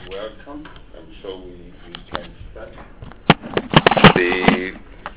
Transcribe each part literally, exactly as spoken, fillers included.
welcome. I'm sure we, we can start. The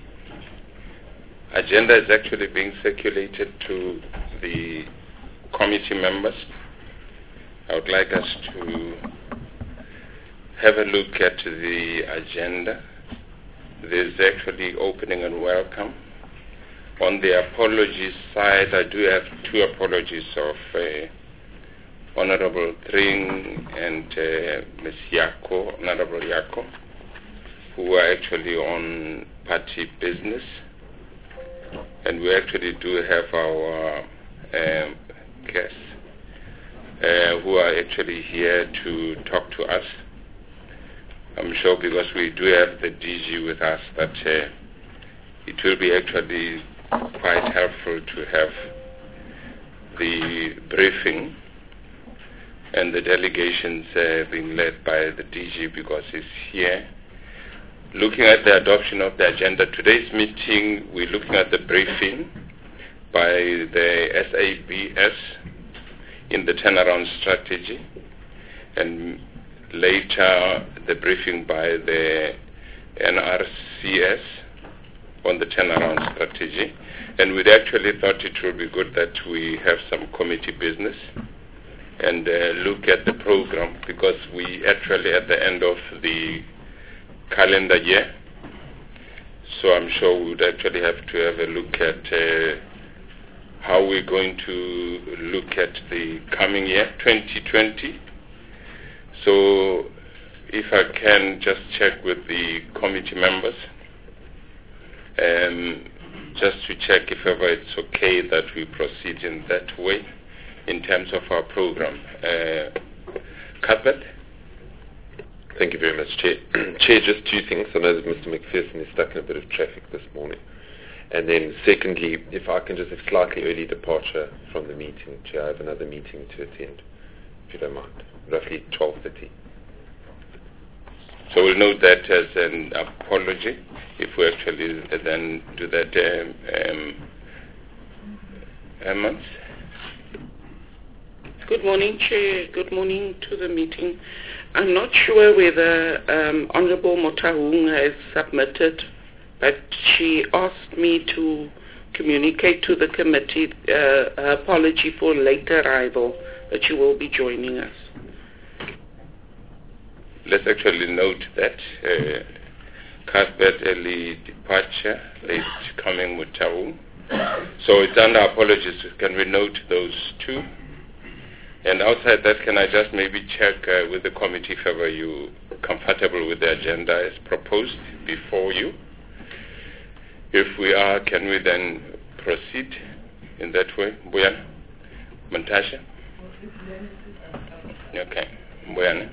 agenda is actually being circulated to the committee members. I would like us to have a look at the agenda. There's actually opening and welcome. On the apologies side, I do have two apologies of uh, Honorable Tring and uh, Miz Yako, Honorable Yako, who are actually on party business. And we actually do have our um, guests uh, who are actually here to talk to us. I'm sure because we do have the D G with us that uh, it will be actually quite helpful to have the briefing and the delegations uh, being led by the D G because he's here. Looking at the adoption of the agenda, today's meeting, we're looking at the briefing by the S A B S in the turnaround strategy, and later the briefing by the N R C S on the turnaround strategy. And we actually thought it would be good that we have some committee business and uh, look at the program, because we actually at the end of the calendar year. So I'm sure we would actually have to have a look at uh, how we're going to look at the coming year, twenty twenty. So if I can just check with the committee members, um, just to check if ever it's okay that we proceed in that way in terms of our program. Uh, Cuthbert? Thank you very much, Chair. Chair, just two things. I know that Mister McPherson is stuck in a bit of traffic this morning. And then secondly, if I can just have slightly early departure from the meeting, Chair, I have another meeting to attend, if you don't mind, roughly twelve thirty. So we'll note that as an apology if we actually then do that. Um, um, Emmons? Good morning, Chair. Good morning to the meeting. I'm not sure whether um, Honorable Motahung has submitted, but she asked me to communicate to the committee uh, her apology for late arrival, that she will be joining us. Let's actually note that. Uh, Cuthbert early departure, late coming Motahung. So it's under apologies. Can we note those two? And outside that, can I just maybe check uh, with the committee if ever you comfortable with the agenda as proposed before you? If we are, can we then proceed in that way? Mbuyana? Montasha? Okay. Mbuyana?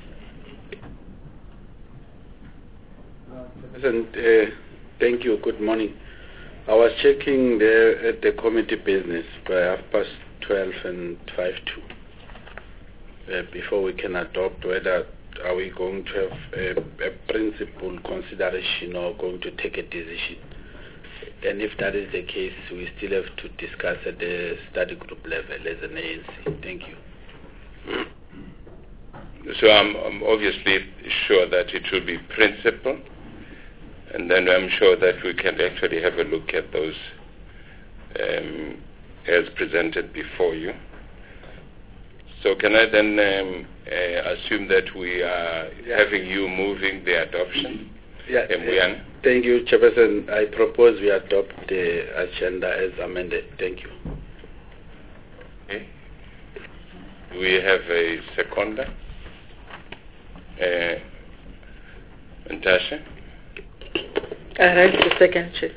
President, uh, thank you. Good morning. I was checking there at the committee business by half past twelve and five two. Uh, before we can adopt whether are we going to have a, a principal consideration or going to take a decision. And if that is the case, we still have to discuss at the study group level as an A N C. Thank you. So I'm, I'm obviously sure that it will be principal, and then I'm sure that we can actually have a look at those um, as presented before you. So can I then um, uh, assume that we are having you moving the adoption? Yeah. Uh, thank you, Chairperson. I propose we adopt the agenda as amended. Thank you. Okay. Do we have a seconder? Uh, Natasha? I raise the second, Chief.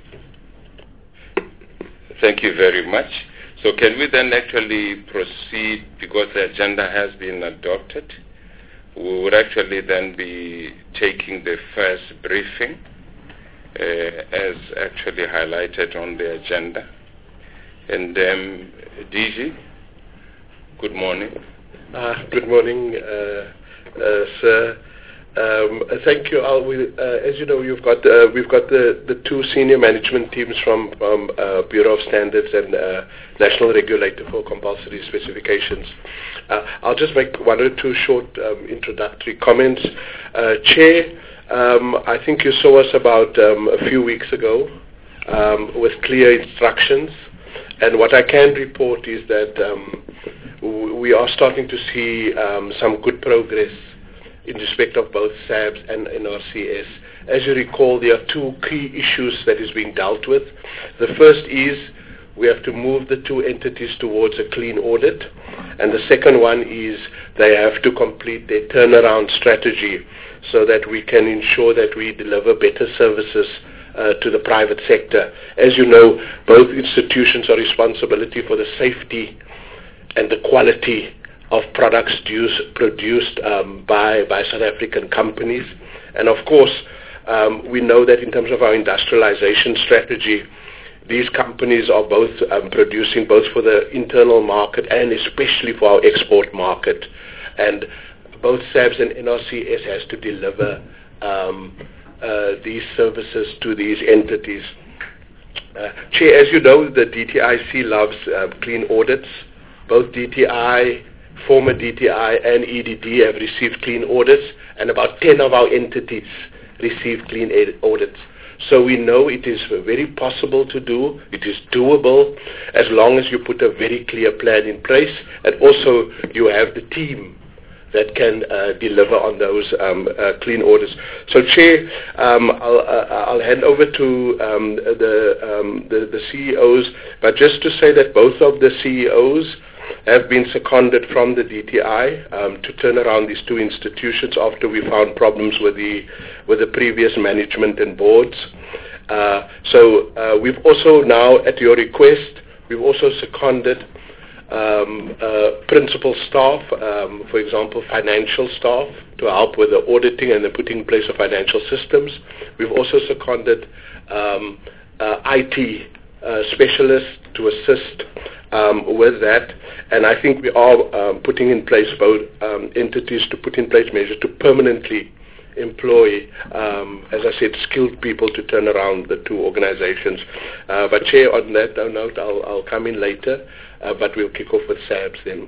Thank you very much. So can we then actually proceed, because the agenda has been adopted? We would actually then be taking the first briefing uh, as actually highlighted on the agenda. And um, D G, good morning. Uh, good morning, uh, uh, sir. Um, as thank you. I'll, we, uh, as you know, you've got uh, we've got the, the two senior management teams from, from uh, Bureau of Standards and uh, National Regulator for Compulsory Specifications. Uh, I'll just make one or two short um, introductory comments. Uh, Chair, um, I think you saw us about um, a few weeks ago um, with clear instructions, and what I can report is that um, w- we are starting to see um, some good progress in respect of both S A B S and N R C S. As you recall, there are two key issues that is being dealt with. The first is we have to move the two entities towards a clean audit, and the second one is they have to complete their turnaround strategy so that we can ensure that we deliver better services uh, to the private sector. As you know, both institutions are responsibility for the safety and the quality of products due- produced um, by, by South African companies. And of course, um, we know that in terms of our industrialization strategy, these companies are both um, producing both for the internal market and especially for our export market. And both S A B S and N R C S has to deliver um, uh, these services to these entities. Uh, Chair, as you know, the D T I C loves uh, clean audits. Both D T I, former D T I and E D D have received clean audits, and about ten of our entities received clean audits. So we know it is very possible to do, it is doable, as long as you put a very clear plan in place, and also you have the team that can uh, deliver on those um, uh, clean audits. So, Chair, um, I'll, uh, I'll hand over to um, the, um, the, the C E Os, but just to say that both of the C E Os have been seconded from the D T I um, to turn around these two institutions after we found problems with the with the previous management and boards. Uh, so uh, we've also now, at your request, we've also seconded um, uh, principal staff, um, for example, financial staff, to help with the auditing and the putting in place of financial systems. We've also seconded um, uh, I T uh, specialists to assist Um, with that, and I think we are um, putting in place both um, entities to put in place measures to permanently employ, um, as I said, skilled people to turn around the two organizations. Uh, but Chair, on that note, I'll, I'll come in later, uh, but we'll kick off with S A B S then.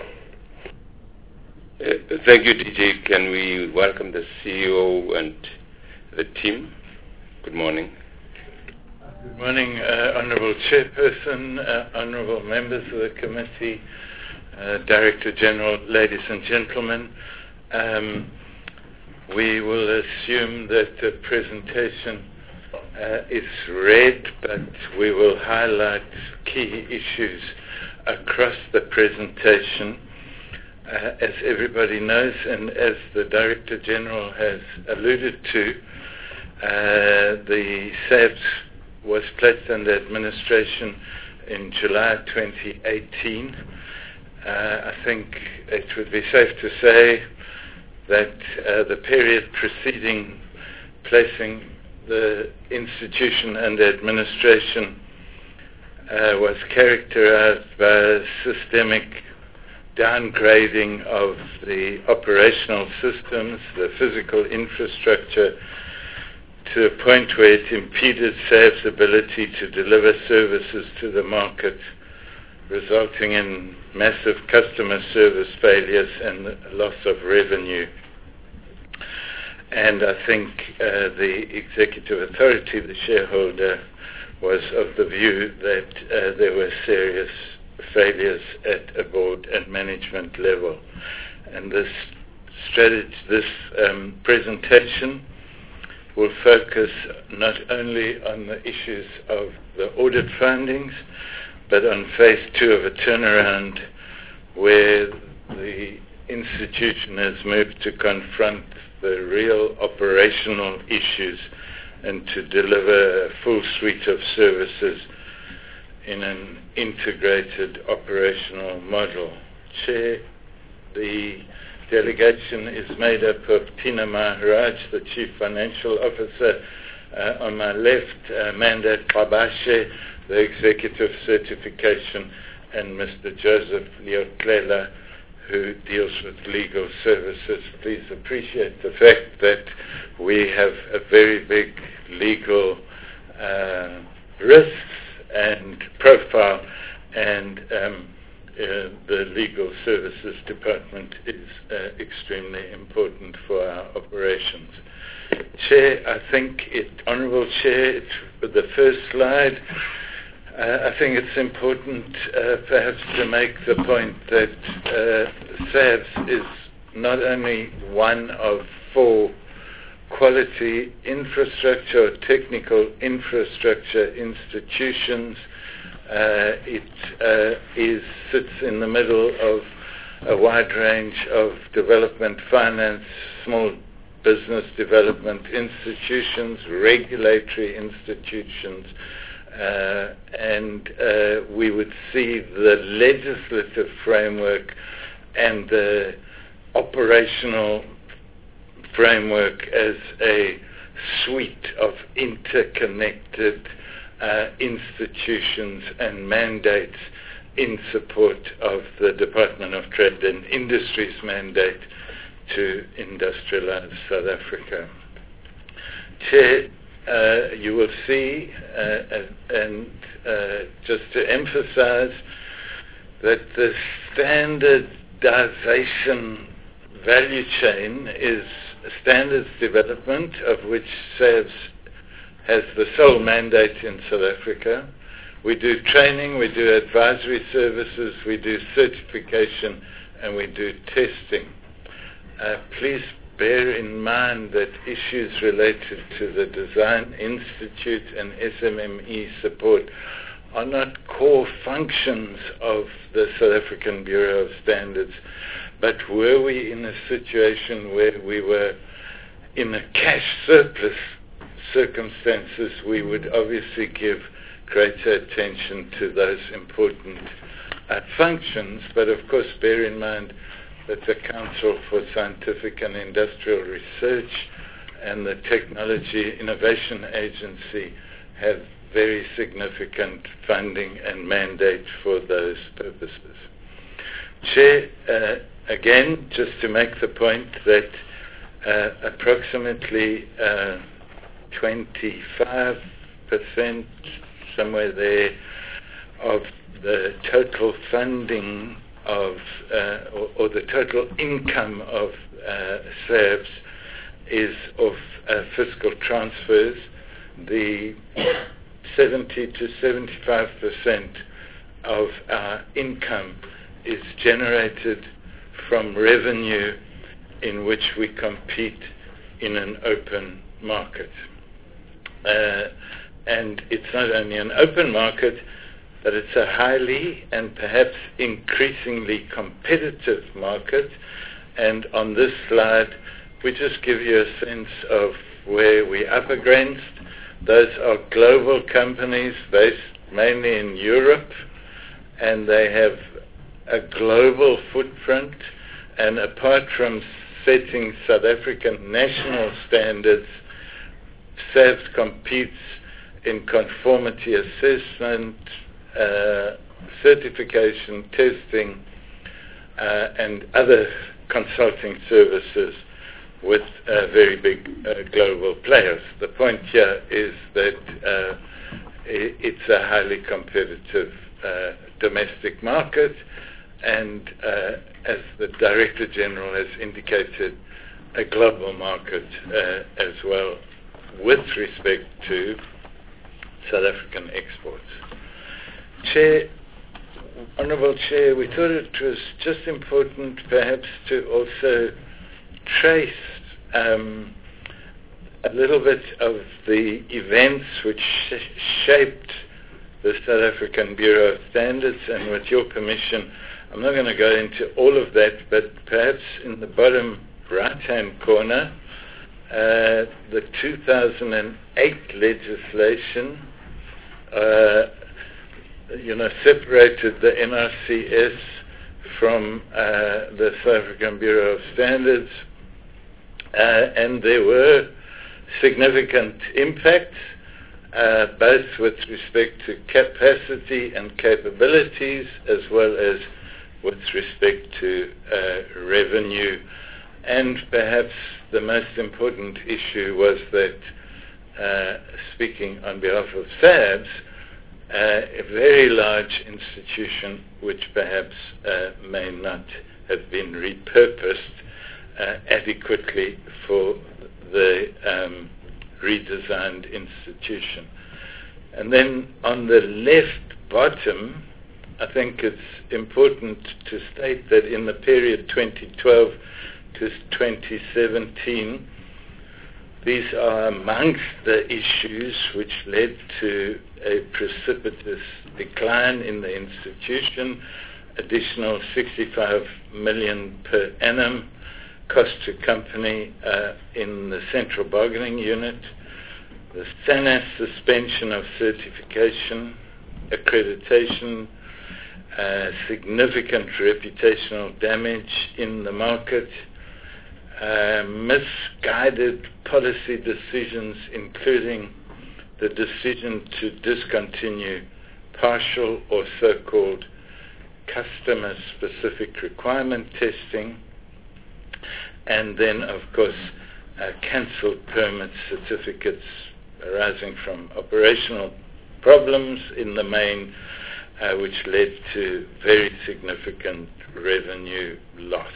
Uh, thank you, D J. Can we welcome the C E O and the team? Good morning. Good morning, uh, Honourable Chairperson, uh, Honourable members of the committee, uh, Director General, ladies and gentlemen. Um, we will assume that the presentation uh, is read, but we will highlight key issues across the presentation. Uh, as everybody knows, and as the Director General has alluded to, uh, the S A B S was placed under administration in July twenty eighteen. Uh, I think it would be safe to say that uh, the period preceding placing the institution under administration uh, was characterized by systemic downgrading of the operational systems, the physical infrastructure, to a point where it impeded S A B S' ability to deliver services to the market, resulting in massive customer service failures and loss of revenue. And I think uh, the executive authority, the shareholder, was of the view that uh, there were serious failures at a board and management level. And this strategy, this um, presentation will focus not only on the issues of the audit findings, but on phase two of a turnaround where the institution has moved to confront the real operational issues and to deliver a full suite of services in an integrated operational model. Chair, the delegation is made up of Tina Maharaj, the Chief Financial Officer, uh, on my left, uh, Amanda Kabashe, the Executive Certification, and Mister Joseph Leotlela, who deals with legal services. Please appreciate the fact that we have a very big legal uh, risks and profile, and um, uh, the legal services department is uh, extremely important for our operations. Chair, I think it, Honourable Chair, it, the first slide, uh, I think it's important uh, perhaps to make the point that uh, S A V S is not only one of four quality infrastructure or technical infrastructure institutions. Uh, it uh, is sits in the middle of a wide range of development finance, small business development institutions, regulatory institutions, uh, and uh, we would see the legislative framework and the operational framework as a suite of interconnected uh, institutions and mandates in support of the Department of Trade and Industry's mandate to industrialize South Africa. Chair, uh, you will see, uh, and uh, just to emphasize, that the standardization value chain is standards development, of which S A V S has the sole mandate in South Africa. We do training, we do advisory services, we do certification, and we do testing. Uh, please bear in mind that issues related to the Design Institute and S M M E support are not core functions of the South African Bureau of Standards, but were we in a situation where we were in a cash surplus circumstances, we would obviously give greater attention to those important uh, functions. But of course, bear in mind that the Council for Scientific and Industrial Research and the Technology Innovation Agency have very significant funding and mandate for those purposes. Chair, uh, again, just to make the point that uh, approximately uh, twenty-five percent, somewhere there, of the total funding of, uh, or, or the total income of uh, S A V S is of uh, fiscal transfers. The seventy to seventy-five percent of our income is generated from revenue in which we compete in an open market. Uh, and it's not only an open market, but it's a highly and perhaps increasingly competitive market. And on this slide, we just give you a sense of where we're up against. Those are global companies based mainly in Europe, and they have a global footprint. And apart from setting South African national standards, S A V S competes in conformity assessment, uh, certification, testing, uh, and other consulting services with uh, very big uh, global players. The point here is that uh, it's a highly competitive uh, domestic market, and uh, as the Director General has indicated, a global market uh, as well, with respect to South African exports. Chair, Honourable Chair, we thought it was just important perhaps to also trace um, a little bit of the events which sh- shaped the South African Bureau of Standards, and with your permission, I'm not going to go into all of that, but perhaps in the bottom right-hand corner, uh, the two thousand eight legislation, uh, you know, separated the N R C S from uh, the South African Bureau of Standards, uh, and there were significant impacts, uh, both with respect to capacity and capabilities, as well as with respect to uh, revenue. And perhaps the most important issue was that, uh, speaking on behalf of SABS, uh, a very large institution which perhaps uh, may not have been repurposed uh, adequately for the um, redesigned institution. And then on the left bottom, I think it's important to state that in the period twenty twelve to twenty seventeen, these are amongst the issues which led to a precipitous decline in the institution, additional sixty-five million per annum cost to company uh, in the central bargaining unit, the SANAS suspension of certification, accreditation, uh, significant reputational damage in the market, uh, misguided policy decisions, including the decision to discontinue partial or so-called customer-specific requirement testing, and then, of course, uh, cancelled permit certificates arising from operational problems in the main, uh, which led to very significant revenue loss.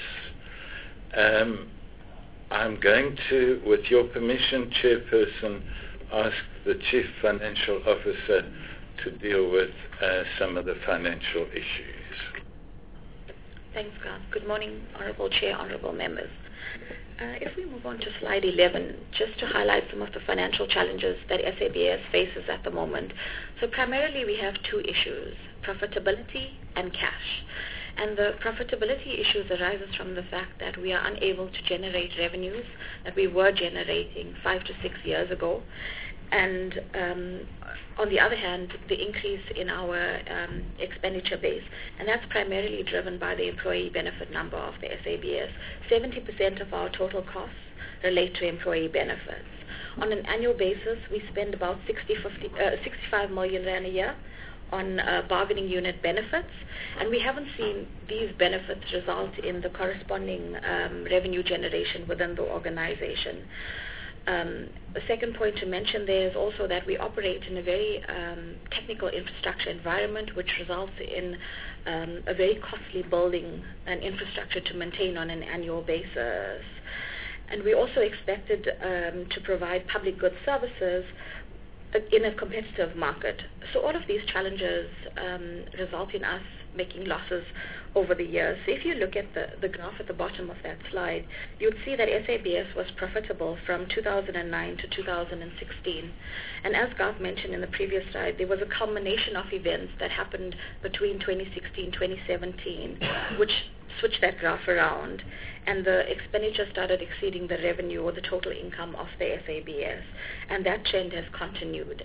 Um, I'm going to, with your permission, Chairperson, ask the Chief Financial Officer to deal with uh, some of the financial issues. Thanks, Garth. Good morning, Honourable Chair, Honourable Members. Uh, if we move on to slide eleven, just to highlight some of the financial challenges that S A B S faces at the moment. So primarily we have two issues, profitability and cash. And the profitability issues arises from the fact that we are unable to generate revenues that we were generating five to six years ago. And um, on the other hand, the increase in our um, expenditure base, and that's primarily driven by the employee benefit number of the S A B S. seventy percent of our total costs relate to employee benefits. On an annual basis, we spend about sixty, fifty, uh, sixty-five million rand a year on uh, bargaining unit benefits, and we haven't seen these benefits result in the corresponding um, revenue generation within the organization. Um, the second point to mention there is also that we operate in a very um, technical infrastructure environment, which results in um, a very costly building and infrastructure to maintain on an annual basis. And we also expected um, to provide public goods services in a competitive market. So all of these challenges um, result in us making losses over the years. So if you look at the, the graph at the bottom of that slide, you would see that S A B S was profitable from two thousand nine to two thousand sixteen. And as Garth mentioned in the previous slide, there was a culmination of events that happened between twenty sixteen twenty seventeen, which switched that graph around, and the expenditure started exceeding the revenue or the total income of the S A B S, and that trend has continued.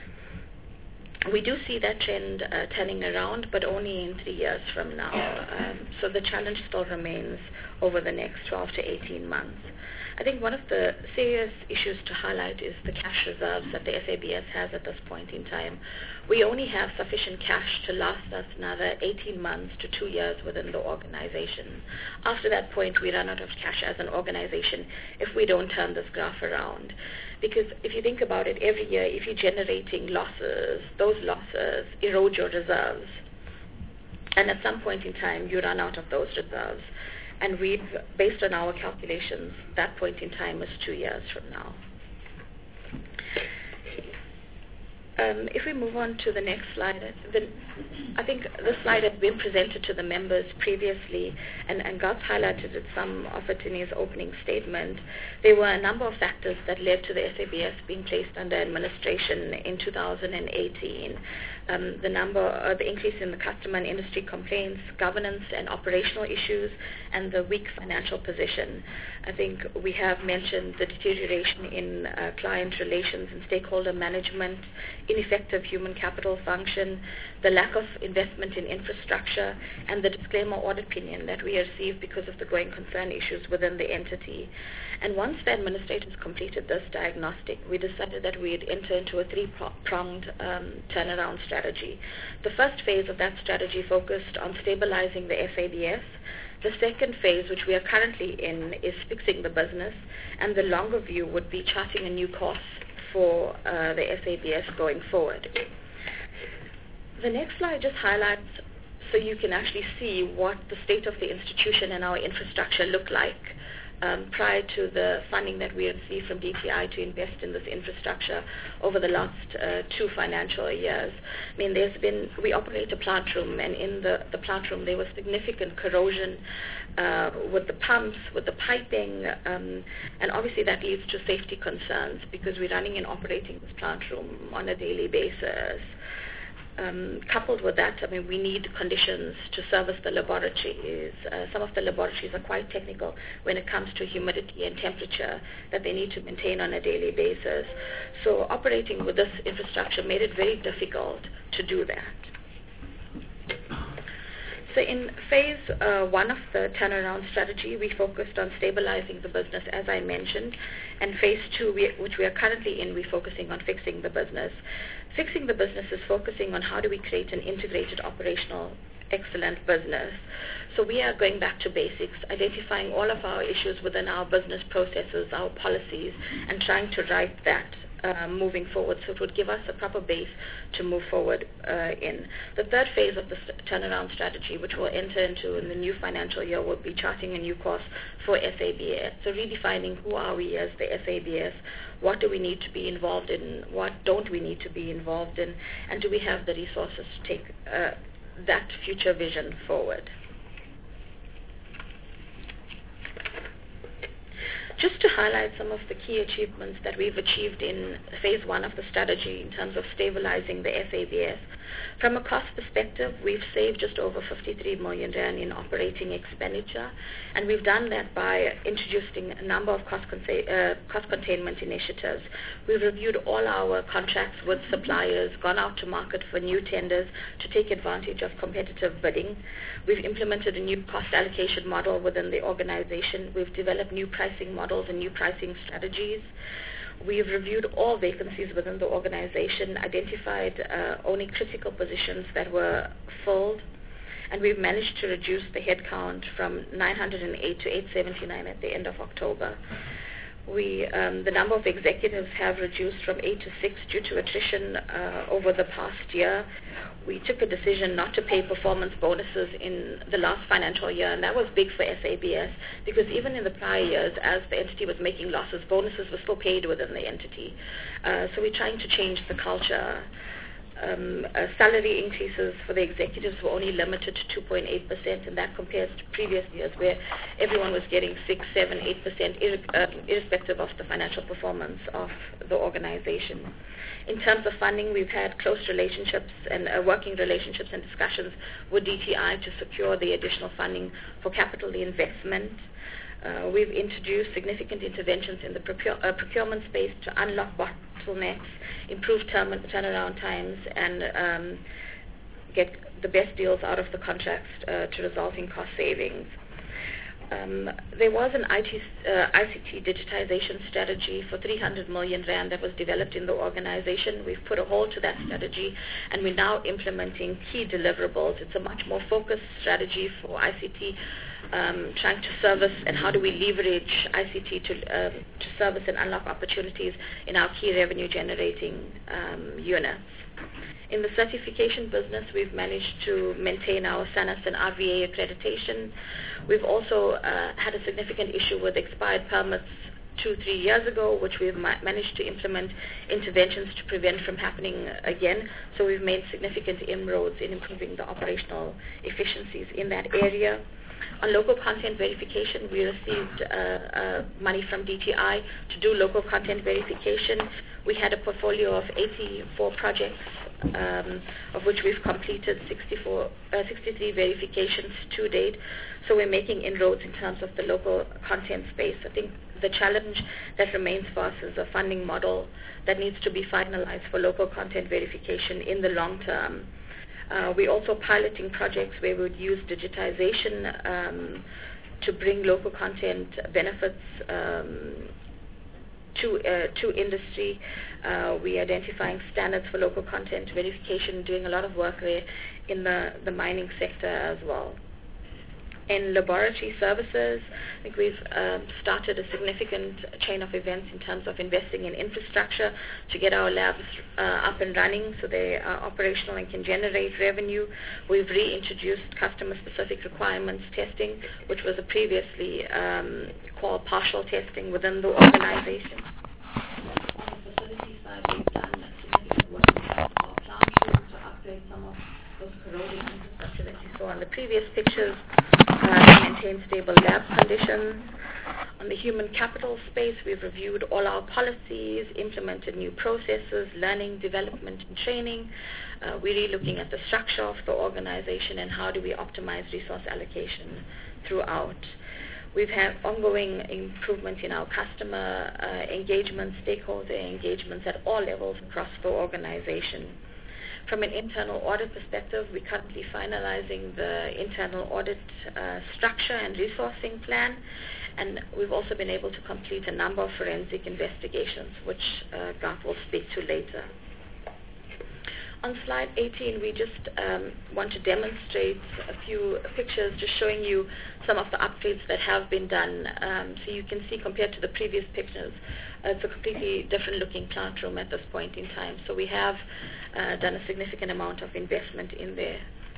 We do see that trend uh, turning around, but only in three years from now. Um, so the challenge still remains over the next twelve to eighteen months. I think one of the serious issues to highlight is the cash reserves that the S A B S has at this point in time. We only have sufficient cash to last us another eighteen months to two years within the organization. After that point, we run out of cash as an organization if we don't turn this graph around. Because if you think about it, every year, if you're generating losses, those losses erode your reserves. And at some point in time, you run out of those reserves. And we've, based on our calculations, that point in time is two years from now. Um, if we move on to the next slide, the, I think this slide had been presented to the members previously, and, and Garth highlighted it, some of it in his opening statement. There were a number of factors that led to the S A B S being placed under administration in two thousand eighteen. Um, the number, uh, the increase in the customer and industry complaints, governance and operational issues, and the weak financial position. I think we have mentioned the deterioration in uh, client relations and stakeholder management, ineffective human capital function, the lack of investment in infrastructure, and the disclaimer audit opinion that we received because of the going concern issues within the entity. And once the administrators completed this diagnostic, we decided that we'd enter into a three-pronged um, turnaround strategy. The first phase of that strategy focused on stabilizing the S A B S. The second phase, which we are currently in, is fixing the business, and the longer view would be charting a new course for uh, the S A B S going forward. The next slide just highlights so you can actually see what the state of the institution and our infrastructure look like um, prior to the funding that we received from D T I to invest in this infrastructure over the last uh, two financial years. I mean, there's been, we operate a plant room, and in the, the plant room there was significant corrosion uh, with the pumps, with the piping, um, and obviously that leads to safety concerns because we're running and operating this plant room on a daily basis. Um, coupled with that, I mean, we need conditions to service the laboratories. Uh, some of the laboratories are quite technical when it comes to humidity and temperature that they need to maintain on a daily basis. So operating with this infrastructure made it very difficult to do that. So in phase uh, one of the turnaround strategy, we focused on stabilizing the business, as I mentioned, and phase two, we, which we are currently in, we're focusing on fixing the business. Fixing the business is focusing on how do we create an integrated operational excellent business. So we are going back to basics, identifying all of our issues within our business processes, our policies, and trying to right that Uh, moving forward, so it would give us a proper base to move forward uh, in. The third phase of the st- turnaround strategy, which we'll enter into in the new financial year, will be charting a new course for S A B S. So redefining who are we as the S A B S, what do we need to be involved in, what don't we need to be involved in, and do we have the resources to take uh, that future vision forward. Just to highlight some of the key achievements that we've achieved in phase one of the strategy in terms of stabilizing the S A B S. From a cost perspective, we've saved just over fifty-three million rand in operating expenditure, and we've done that by introducing a number of cost, con- uh, cost containment initiatives. We've reviewed all our contracts with suppliers, gone out to market for new tenders to take advantage of competitive bidding. We've implemented a new cost allocation model within the organization. We've developed new pricing models and new pricing strategies. We've reviewed all vacancies within the organization, identified uh, only critical positions that were filled, and we've managed to reduce the headcount from nine hundred eight to eight seventy-nine at the end of October. We, um, the number of executives have reduced from eight to six due to attrition uh, over the past year. We took a decision not to pay performance bonuses in the last financial year, and that was big for S A B S because even in the prior years, as the entity was making losses, bonuses were still paid within the entity. Uh, so we're trying to change the culture. Um, uh, salary increases for the executives were only limited to two point eight percent, and that compares to previous years where everyone was getting six, seven, eight percent, ir- uh, irrespective of the financial performance of the organization. In terms of funding, we've had close relationships and uh, working relationships and discussions with D T I to secure the additional funding for capital investment. Uh, we've introduced significant interventions in the procure, uh, procurement space to unlock bottlenecks, improve term, turnaround times, and um, get the best deals out of the contracts uh, to result in cost savings. Um, there was an I T, uh, I C T digitization strategy for three hundred million rand that was developed in the organization. We've put a hold to that strategy, and we're now implementing key deliverables. It's a much more focused strategy for I C T, um, trying to service and how do we leverage I C T to, uh, to service and unlock opportunities in our key revenue generating um, units. In the certification business, we've managed to maintain our SANAS and R V A accreditation. We've also uh, had a significant issue with expired permits two, three years ago, which we've ma- managed to implement interventions to prevent from happening again. So we've made significant inroads in improving the operational efficiencies in that area. On local content verification, we received uh, uh, money from D T I to do local content verification. We had a portfolio of eighty-four projects um, of which we've completed sixty-four, uh, sixty-three verifications to date. So we're making inroads in terms of the local content space. I think the challenge that remains for us is a funding model that needs to be finalized for local content verification in the long term. Uh, we're also piloting projects where we would use digitization um, to bring local content benefits um, to uh, to industry. Uh, we're identifying standards for local content verification, doing a lot of work there in the, the mining sector as well. In laboratory services, I think we've um, started a significant chain of events in terms of investing in infrastructure to get our labs uh, up and running so they are operational and can generate revenue. We've reintroduced customer-specific requirements testing, which was a previously um, called partial testing within the organization. On the facility side, we've done significant work in terms of our plant rooms to upgrade some of those corroding infrastructure that you saw on the previous pictures. Uh, to maintain stable lab conditions. On the human capital space, we've reviewed all our policies, implemented new processes, learning, development, and training. Uh, we're really looking at the structure of the organization and how do we optimize resource allocation throughout. We've had ongoing improvement in our customer uh, engagement, stakeholder engagements at all levels across the organization. From an internal audit perspective, we're currently finalizing the internal audit uh, structure and resourcing plan, and we've also been able to complete a number of forensic investigations, which uh, Garth will speak to later. On slide eighteen, we just um, want to demonstrate a few pictures just showing you some of the upgrades that have been done. Um, so you can see compared to the previous pictures, uh, it's a completely different looking plant room at this point in time. So we have uh, done a significant amount of investment in there.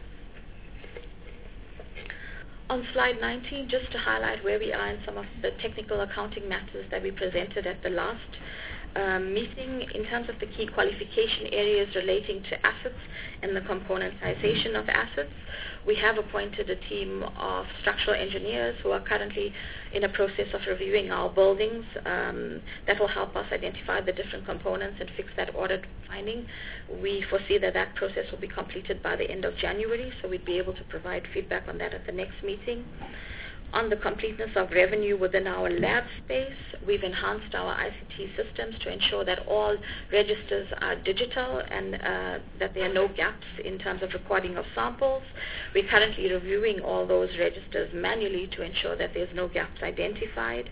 On slide nineteen, just to highlight where we are in some of the technical accounting matters that we presented at the last Um, meeting in terms of the key qualification areas relating to assets and the componentization of assets. We have appointed a team of structural engineers who are currently in a process of reviewing our buildings. Um, that will help us identify the different components and fix that audit finding. We foresee that that process will be completed by the end of January, so we'd be able to provide feedback on that at the next meeting. On the completeness of revenue within our lab space, we've enhanced our I C T systems to ensure that all registers are digital and uh, that there are no gaps in terms of recording of samples. We're currently reviewing all those registers manually to ensure that there's no gaps identified.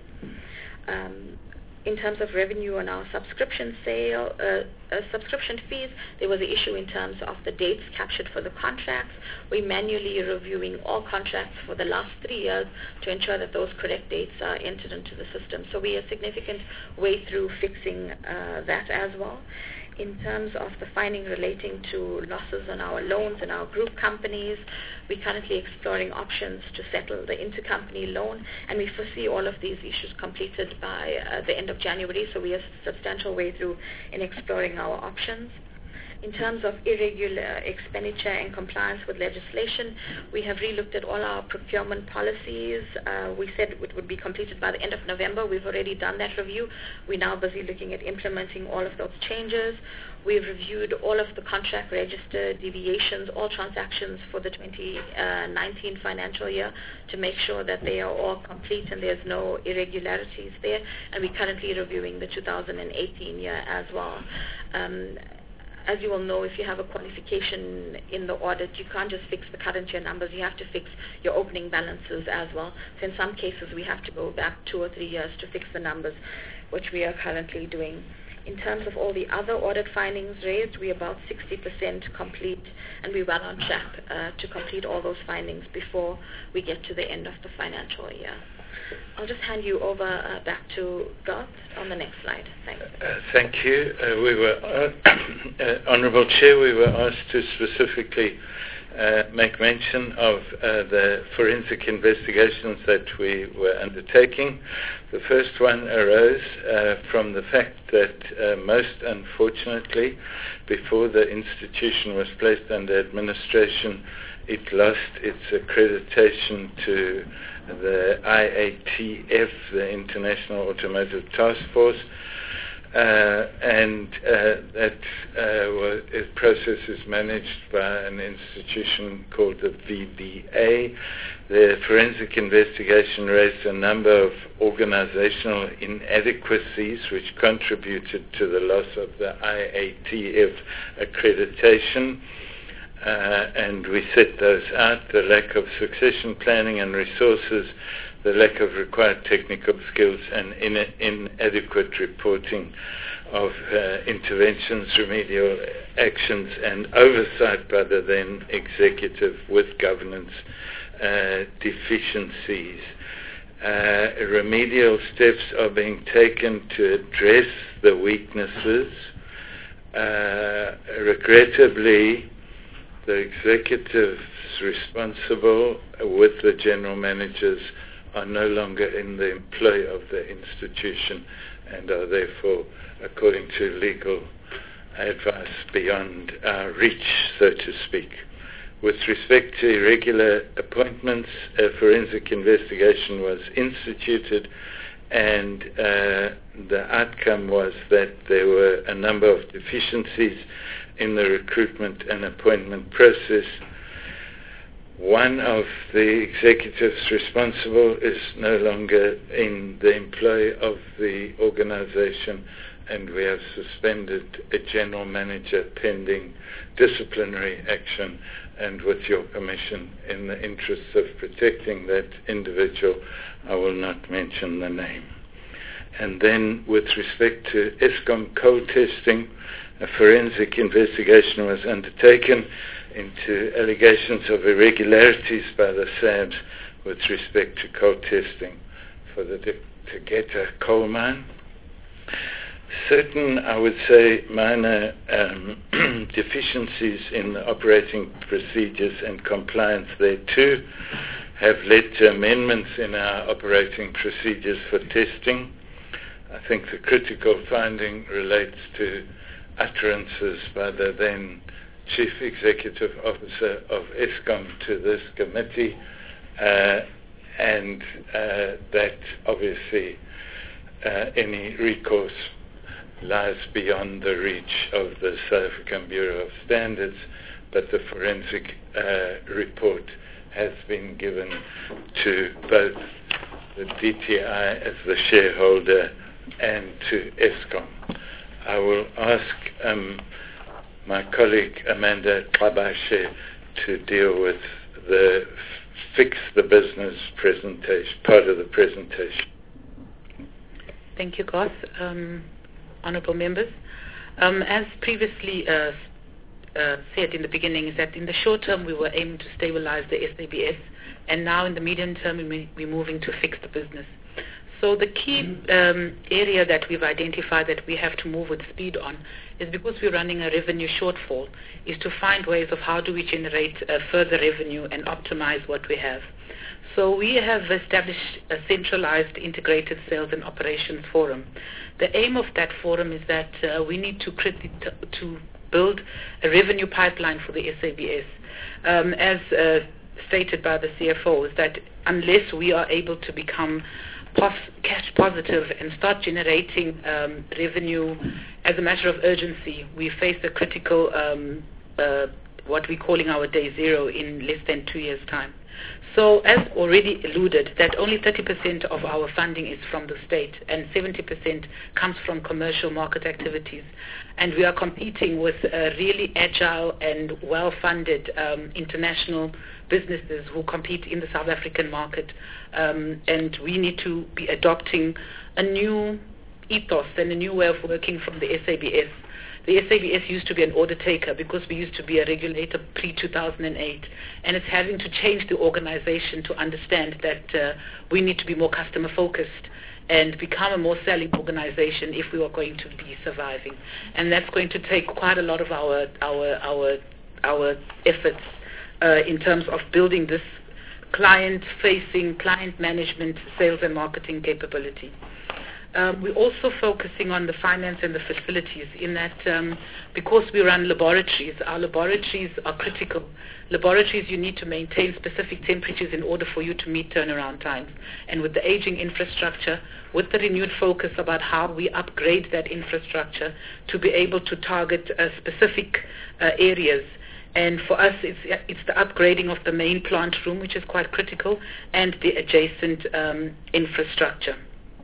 Um, in terms of revenue on our subscription sale, uh, uh, subscription fees, there was an issue in terms of the dates captured for the contracts. We're manually reviewing all contracts for the last three years to ensure that those correct dates are entered into the system. So we are a significant way through fixing uh, that as well. In terms of the finding relating to losses on our loans and our group companies, we're currently exploring options to settle the intercompany loan, and we foresee all of these issues completed by uh, the end of January, so we are a substantial way through in exploring our options. In terms of irregular expenditure and compliance with legislation, we have relooked at all our procurement policies. Uh, we said it would be completed by the end of November. We've already done that review. We're now busy looking at implementing all of those changes. We've reviewed all of the contract register deviations, all transactions for the twenty nineteen financial year to make sure that they are all complete and there's no irregularities there. And we're currently reviewing the two thousand eighteen year as well. Um, As you all know, if you have a qualification in the audit, you can't just fix the current year numbers. You have to fix your opening balances as well. So in some cases, we have to go back two or three years to fix the numbers, which we are currently doing. In terms of all the other audit findings raised, we're about sixty percent complete, and we're well on track uh, to complete all those findings before we get to the end of the financial year. I'll just hand you over uh, back to Garth on the next slide. Thanks. Uh, thank you. Uh, we were, uh, uh, Honourable Chair, we were asked to specifically uh, make mention of uh, the forensic investigations that we were undertaking. The first one arose uh, from the fact that uh, most unfortunately, before the institution was placed under administration, it lost its accreditation to the I A T F, the International Automotive Task Force. Uh, and uh, that uh, was, its process is managed by an institution called the V B A. The forensic investigation raised a number of organizational inadequacies which contributed to the loss of the I A T F accreditation. Uh, and we set those out: the lack of succession planning and resources, the lack of required technical skills, and in- inadequate reporting of uh, interventions, remedial actions, and oversight by the then executive with governance uh, deficiencies. Uh, remedial steps are being taken to address the weaknesses. Uh, regrettably, the executives responsible with the general managers are no longer in the employ of the institution and are therefore, according to legal advice, beyond our reach, so to speak. With respect to irregular appointments, a forensic investigation was instituted, and uh, the outcome was that there were a number of deficiencies in the recruitment and appointment process. One of the executives responsible is no longer in the employ of the organization, and we have suspended a general manager pending disciplinary action. And with your permission, in the interests of protecting that individual, I will not mention the name. And then with respect to Eskom coal testing, a forensic investigation was undertaken into allegations of irregularities by the S A Bs with respect to coal testing for the Tegeta coal mine. Certain, I would say, minor um, deficiencies in the operating procedures and compliance there too have led to amendments in our operating procedures for testing. I think the critical finding relates to utterances by the then Chief Executive Officer of Eskom to this committee, uh, and uh, that obviously uh, any recourse lies beyond the reach of the South African Bureau of Standards, but the forensic uh, report has been given to both the D T I as the shareholder and to Eskom. I will ask um, my colleague Amanda Xabashe to deal with the fix the business presentation, part of the presentation. Thank you, Garth. Um, honorable members, um, as previously uh, uh, said in the beginning, is that in the short term we were aiming to stabilize the S A B S, and now in the medium term we we're moving to fix the business. So the key um, area that we've identified that we have to move with speed on is, because we're running a revenue shortfall, is to find ways of how do we generate uh, further revenue and optimize what we have. So we have established a centralized integrated sales and operations forum. The aim of that forum is that uh, we need to, to build a revenue pipeline for the S A B S. Um, as uh, stated by the C F O, is that unless we are able to become pos- cash positive and start generating um, revenue as a matter of urgency, we face a critical, um, uh, what we're calling our day zero in less than two years' time. So as already alluded, that only thirty percent of our funding is from the state and seventy percent comes from commercial market activities. And we are competing with uh, really agile and well-funded um, international businesses who compete in the South African market. Um, and we need to be adopting a new ethos and a new way of working from the S A B S. The S A B S used to be an order taker because we used to be a regulator pre two thousand eight, and it's having to change the organization to understand that uh, we need to be more customer focused and become a more selling organization if we are going to be surviving. And that's going to take quite a lot of our our our our efforts uh, in terms of building this client-facing, client management, sales and marketing capability. Um, we're also focusing on the finance and the facilities in that um, because we run laboratories, our laboratories are critical. Laboratories, you need to maintain specific temperatures in order for you to meet turnaround times. And with the aging infrastructure, with the renewed focus about how we upgrade that infrastructure to be able to target uh, specific uh, areas. And for us, it's, it's the upgrading of the main plant room, which is quite critical, and the adjacent um, infrastructure.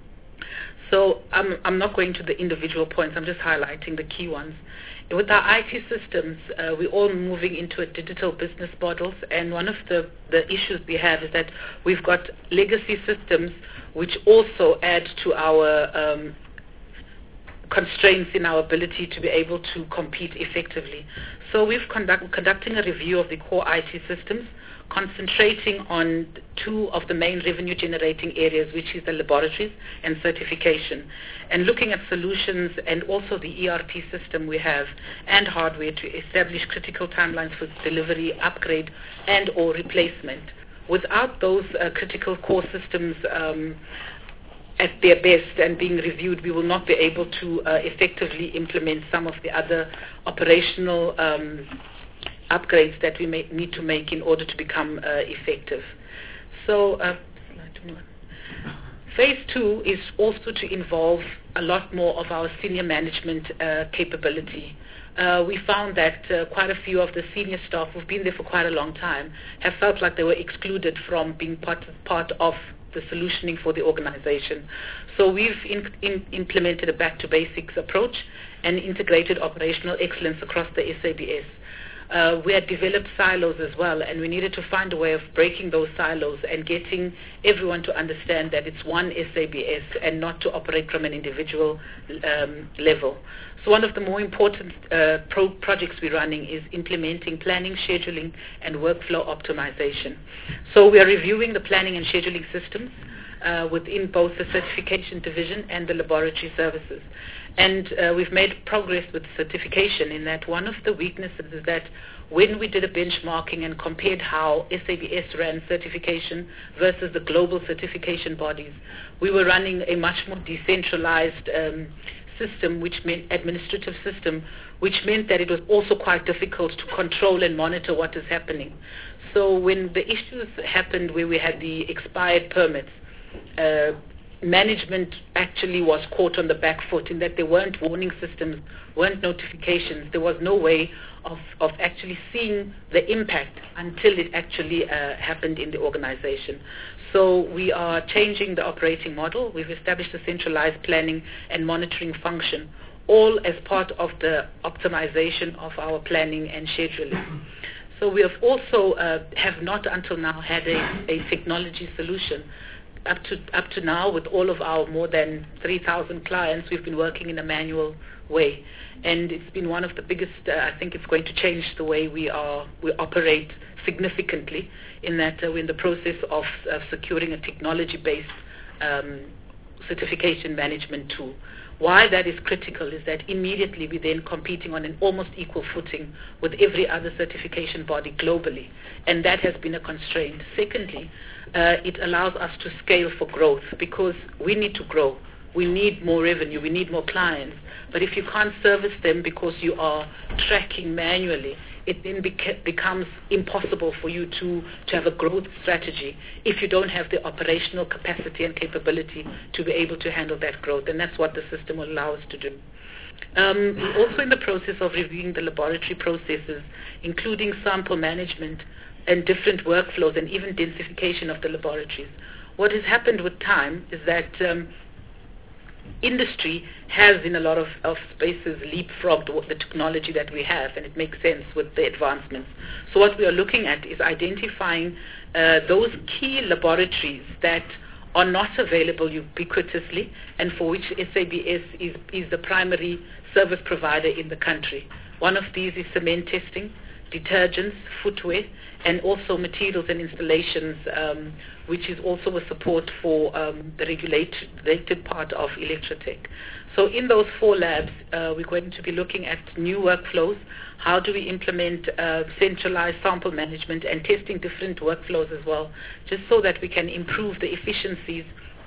So I'm, I'm not going to the individual points, I'm just highlighting the key ones. With our I T systems, uh, we're all moving into a digital business models, and one of the, the issues we have is that we've got legacy systems which also add to our um, constraints in our ability to be able to compete effectively. So we've conduct, conducting a review of the core I T systems, concentrating on two of the main revenue generating areas, which is the laboratories and certification, and looking at solutions and also the E R P system we have and hardware to establish critical timelines for delivery, upgrade and or replacement. Without those uh, critical core systems um, at their best and being reviewed, we will not be able to uh, effectively implement some of the other operational um, upgrades that we may need to make in order to become uh, effective. So uh, phase two is also to involve a lot more of our senior management uh, capability. Uh, we found that uh, quite a few of the senior staff who've been there for quite a long time have felt like they were excluded from being part, part of the solutioning for the organization. So we've in, in implemented a back-to-basics approach and integrated operational excellence across the S A B S. Uh, we had developed silos as well, and we needed to find a way of breaking those silos and getting everyone to understand that it's one S A B S and not to operate from an individual um, level. So one of the more important uh, pro projects we're running is implementing planning, scheduling, and workflow optimization. So we are reviewing the planning and scheduling systems uh, within both the certification division and the laboratory services. And uh, we've made progress with certification in that one of the weaknesses is that when we did a benchmarking and compared how S A B S ran certification versus the global certification bodies, we were running a much more decentralized um, system, which meant administrative system, which meant that it was also quite difficult to control and monitor what is happening. So when the issues happened where we had the expired permits, uh, management actually was caught on the back foot in that there weren't warning systems, weren't notifications. There was no way of, of actually seeing the impact until it actually uh, happened in the organization. So we are changing the operating model. We've established a centralized planning and monitoring function, all as part of the optimization of our planning and scheduling. So we have also uh, have not until now had a, a technology solution. Up to up to now, with all of our more than three thousand clients, we've been working in a manual way, and it's been one of the biggest. Uh, I think it's going to change the way we are we operate significantly. In that, uh, we're in the process of uh, securing a technology-based um, certification management tool. Why that is critical is that immediately we're then competing on an almost equal footing with every other certification body globally, and that has been a constraint. Secondly, uh, it allows us to scale for growth because we need to grow. We need more revenue, we need more clients, but if you can't service them because you are tracking manually, it then beca becomes impossible for you to, to have a growth strategy if you don't have the operational capacity and capability to be able to handle that growth, and that's what the system will allow us to do. Um, we're also in the process of reviewing the laboratory processes, including sample management and different workflows and even densification of the laboratories. What has happened with time is that um, industry has in a lot of, of spaces leapfrogged the technology that we have, and it makes sense with the advancements. So what we are looking at is identifying uh, those key laboratories that are not available ubiquitously and for which S A B S is, is the primary service provider in the country. One of these is cement testing, detergents, footwear, and also materials and installations, um, which is also a support for um, the regulated part of Electrotech. So in those four labs, uh, we're going to be looking at new workflows. How do we implement uh, centralized sample management and testing different workflows as well, just so that we can improve the efficiencies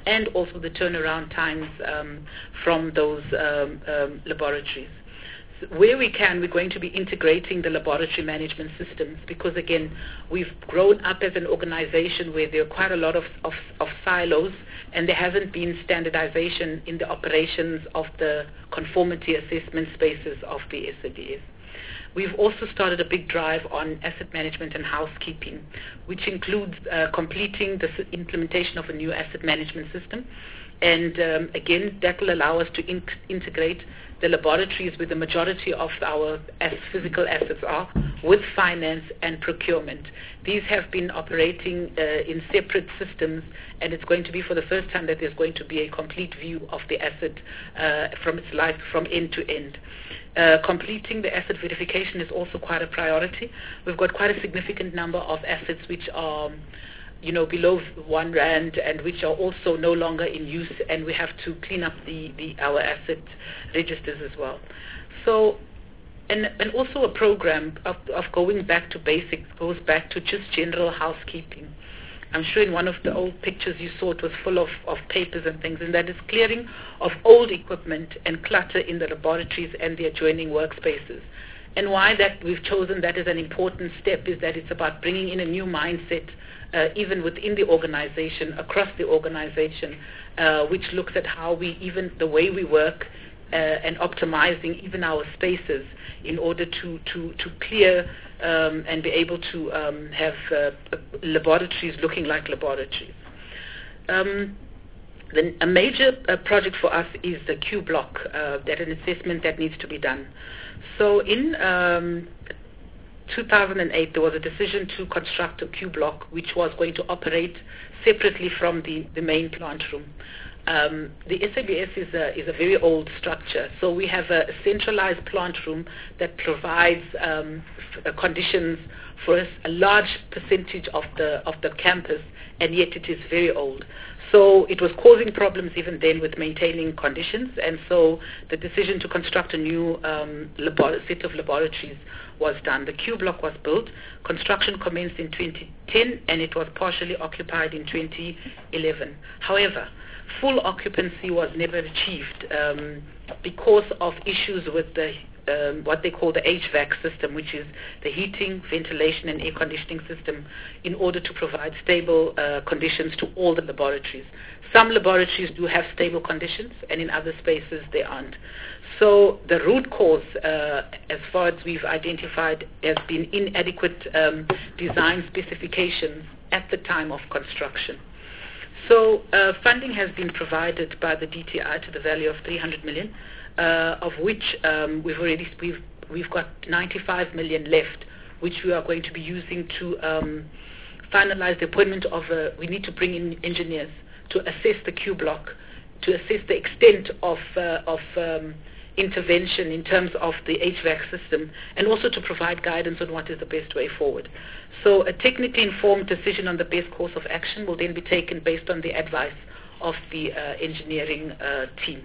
and also the turnaround times um, from those um, um, laboratories. Where we can, we're going to be integrating the laboratory management systems because, again, we've grown up as an organization where there are quite a lot of, of, of silos and there hasn't been standardization in the operations of the conformity assessment spaces of the S A B S. We've also started a big drive on asset management and housekeeping, which includes uh, completing the s- implementation of a new asset management system. And um, again, that will allow us to in- integrate the laboratories where the majority of our as physical assets are with finance and procurement. These have been operating uh, in separate systems, and it's going to be for the first time that there's going to be a complete view of the asset uh, from its life from end to end. Uh, completing the asset verification is also quite a priority. We've got quite a significant number of assets which are you know, below one rand and which are also no longer in use, and we have to clean up the, the our asset registers as well. So, and, and also a program of, of going back to basics goes back to just general housekeeping. I'm sure in one of the old pictures you saw it was full of, of papers and things, and that is clearing of old equipment and clutter in the laboratories and the adjoining workspaces. And why that we've chosen that as an important step is that it's about bringing in a new mindset uh, even within the organization, across the organization, uh, which looks at how we, even the way we work uh, and optimizing even our spaces in order to, to, to clear um, and be able to um, have uh, laboratories looking like laboratories. Um, The, a major uh, project for us is the Q block, uh, that an assessment that needs to be done. So in um, two thousand eight, there was a decision to construct a Q block which was going to operate separately from the, the main plant room. Um, the S A B S is a, is a very old structure, so we have a centralized plant room that provides um, f- conditions for a, a large percentage of the of the campus, and yet it is very old. So it was causing problems even then with maintaining conditions, and so the decision to construct a new um, labor- set of laboratories was done. The Q block was built. Construction commenced in twenty ten, and it was partially occupied in twenty eleven. However, full occupancy was never achieved um, because of issues with the Um, what they call the H V A C system, which is the heating, ventilation and air conditioning system, in order to provide stable uh, conditions to all the laboratories. Some laboratories do have stable conditions, and in other spaces they aren't. So the root cause, uh, as far as we've identified, has been inadequate um, design specifications at the time of construction. So uh, funding has been provided by the D T I to the value of three hundred million. Uh, of which um, we've already we've we've got ninety-five million left, which we are going to be using to um, finalize the appointment of. A, we need to bring in engineers to assess the Q block, to assess the extent of uh, of um, intervention in terms of the H V A C system, and also to provide guidance on what is the best way forward. So a technically informed decision on the best course of action will then be taken based on the advice of the uh, engineering uh, team.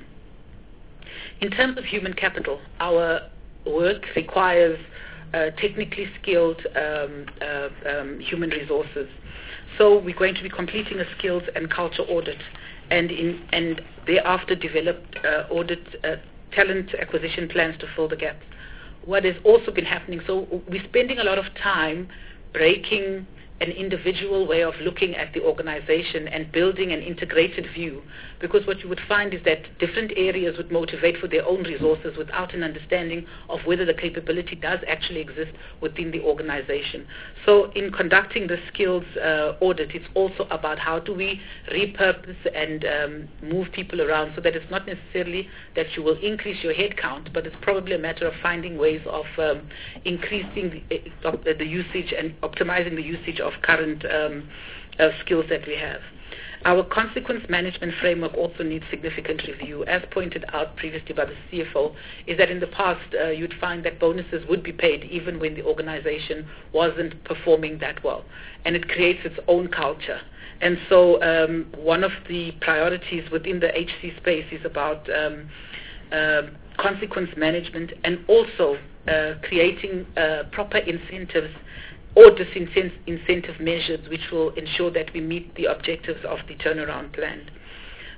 In terms of human capital, our work requires uh, technically skilled um, uh, um, human resources. So we're going to be completing a skills and culture audit, and in, and thereafter develop uh, audit uh, talent acquisition plans to fill the gaps. What has also been happening, so we're spending a lot of time breaking an individual way of looking at the organization and building an integrated view, because what you would find is that different areas would motivate for their own resources without an understanding of whether the capability does actually exist within the organization. So in conducting the skills uh, audit, it's also about how do we repurpose and um, move people around, so that it's not necessarily that you will increase your head count, but it's probably a matter of finding ways of um, increasing the, uh, the usage and optimizing the usage of of current um, uh, skills that we have. Our consequence management framework also needs significant review. As pointed out previously by the C F O, is that in the past uh, you'd find that bonuses would be paid even when the organization wasn't performing that well, and it creates its own culture. And so um, one of the priorities within the H C space is about um, uh, consequence management, and also uh, creating uh, proper incentives or disincentive measures which will ensure that we meet the objectives of the turnaround plan.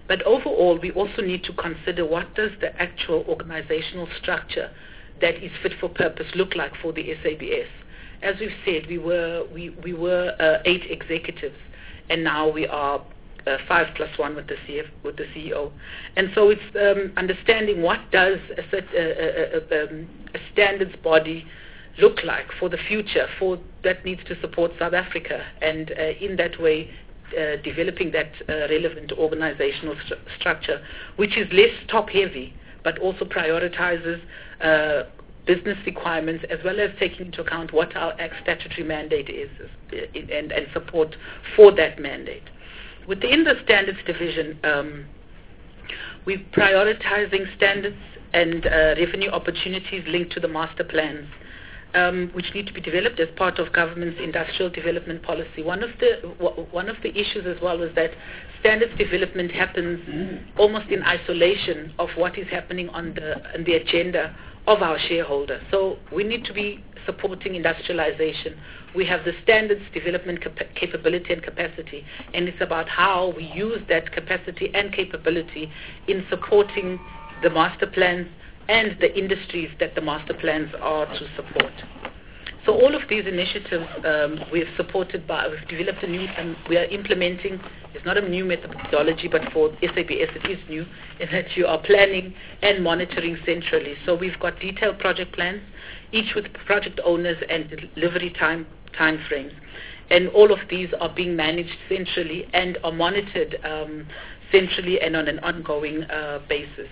But overall, we also need to consider what does the actual organizational structure that is fit for purpose look like for the S A B S. As we've said, we were we, we were uh, eight executives, and now we are uh, five plus one with the C F, with the C E O. And so it's um, understanding what does a, set, uh, a, a, um, a standards body look like for the future, for that needs to support South Africa, and uh, in that way uh, developing that uh, relevant organizational st- structure, which is less top-heavy, but also prioritizes uh, business requirements as well as taking into account what our statutory mandate is and, and support for that mandate. Within the standards division, um, we're prioritizing standards and uh, revenue opportunities linked to the master plans, um, which need to be developed as part of government's industrial development policy. One of the w- one of the issues as well is that standards development happens almost in isolation of what is happening on the on the agenda of our shareholder. So we need to be supporting industrialization. We have the standards development cap- capability and capacity, and it's about how we use that capacity and capability in supporting the master plans and the industries that the master plans are to support. So all of these initiatives um, we've supported by, we've developed a new, and we are implementing, it's not a new methodology, but for S A B S it is new, in that you are planning and monitoring centrally. So we've got detailed project plans, each with project owners and delivery time, time frames. And all of these are being managed centrally and are monitored um, centrally and on an ongoing uh, basis.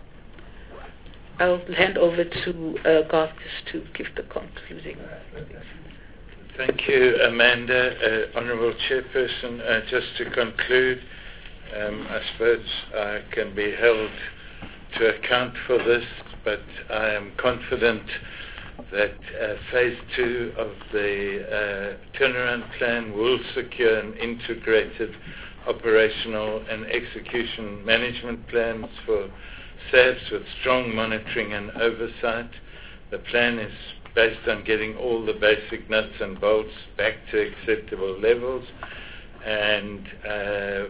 I'll hand over to uh, Garth to give the concluding. Thank you, Amanda. Uh, Honourable Chairperson, uh, just to conclude, um, I suppose I can be held to account for this, but I am confident that uh, phase two of the uh, turnaround plan will secure an integrated operational and execution management plans for S A B S with strong monitoring and oversight. The plan is based on getting all the basic nuts and bolts back to acceptable levels and uh,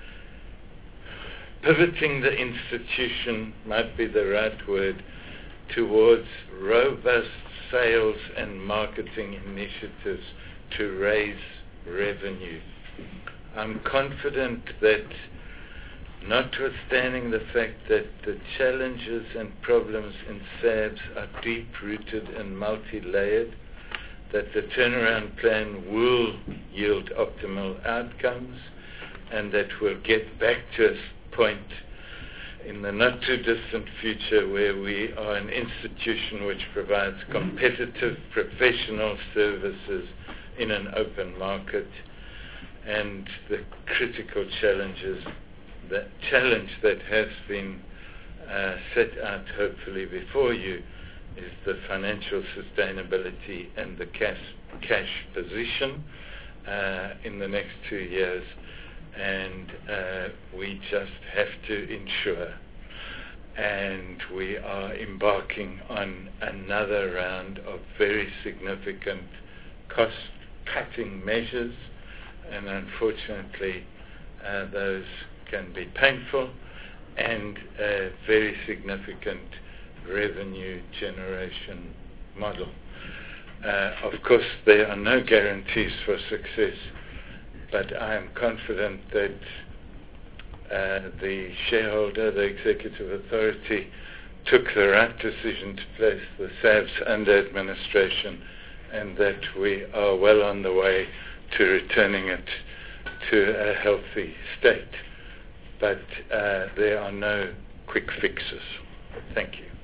pivoting the institution, might be the right word, towards robust sales and marketing initiatives to raise revenue. I'm confident that, notwithstanding the fact that the challenges and problems in S A B S are deep-rooted and multi-layered, that the turnaround plan will yield optimal outcomes and that we'll get back to a point in the not-too-distant future where we are an institution which provides competitive professional services in an open market, and the critical challenges the challenge that has been uh, set out hopefully before you is the financial sustainability and the cash, cash position uh, in the next two years. And uh, we just have to ensure, and we are embarking on another round of very significant cost-cutting measures, and unfortunately uh, those can be painful and a very significant revenue generation model. Uh, of course, there are no guarantees for success, but I am confident that uh, the shareholder, the executive authority, took the right decision to place the S A B S under administration, and that we are well on the way to returning it to a healthy state. But uh, there are no quick fixes. Thank you.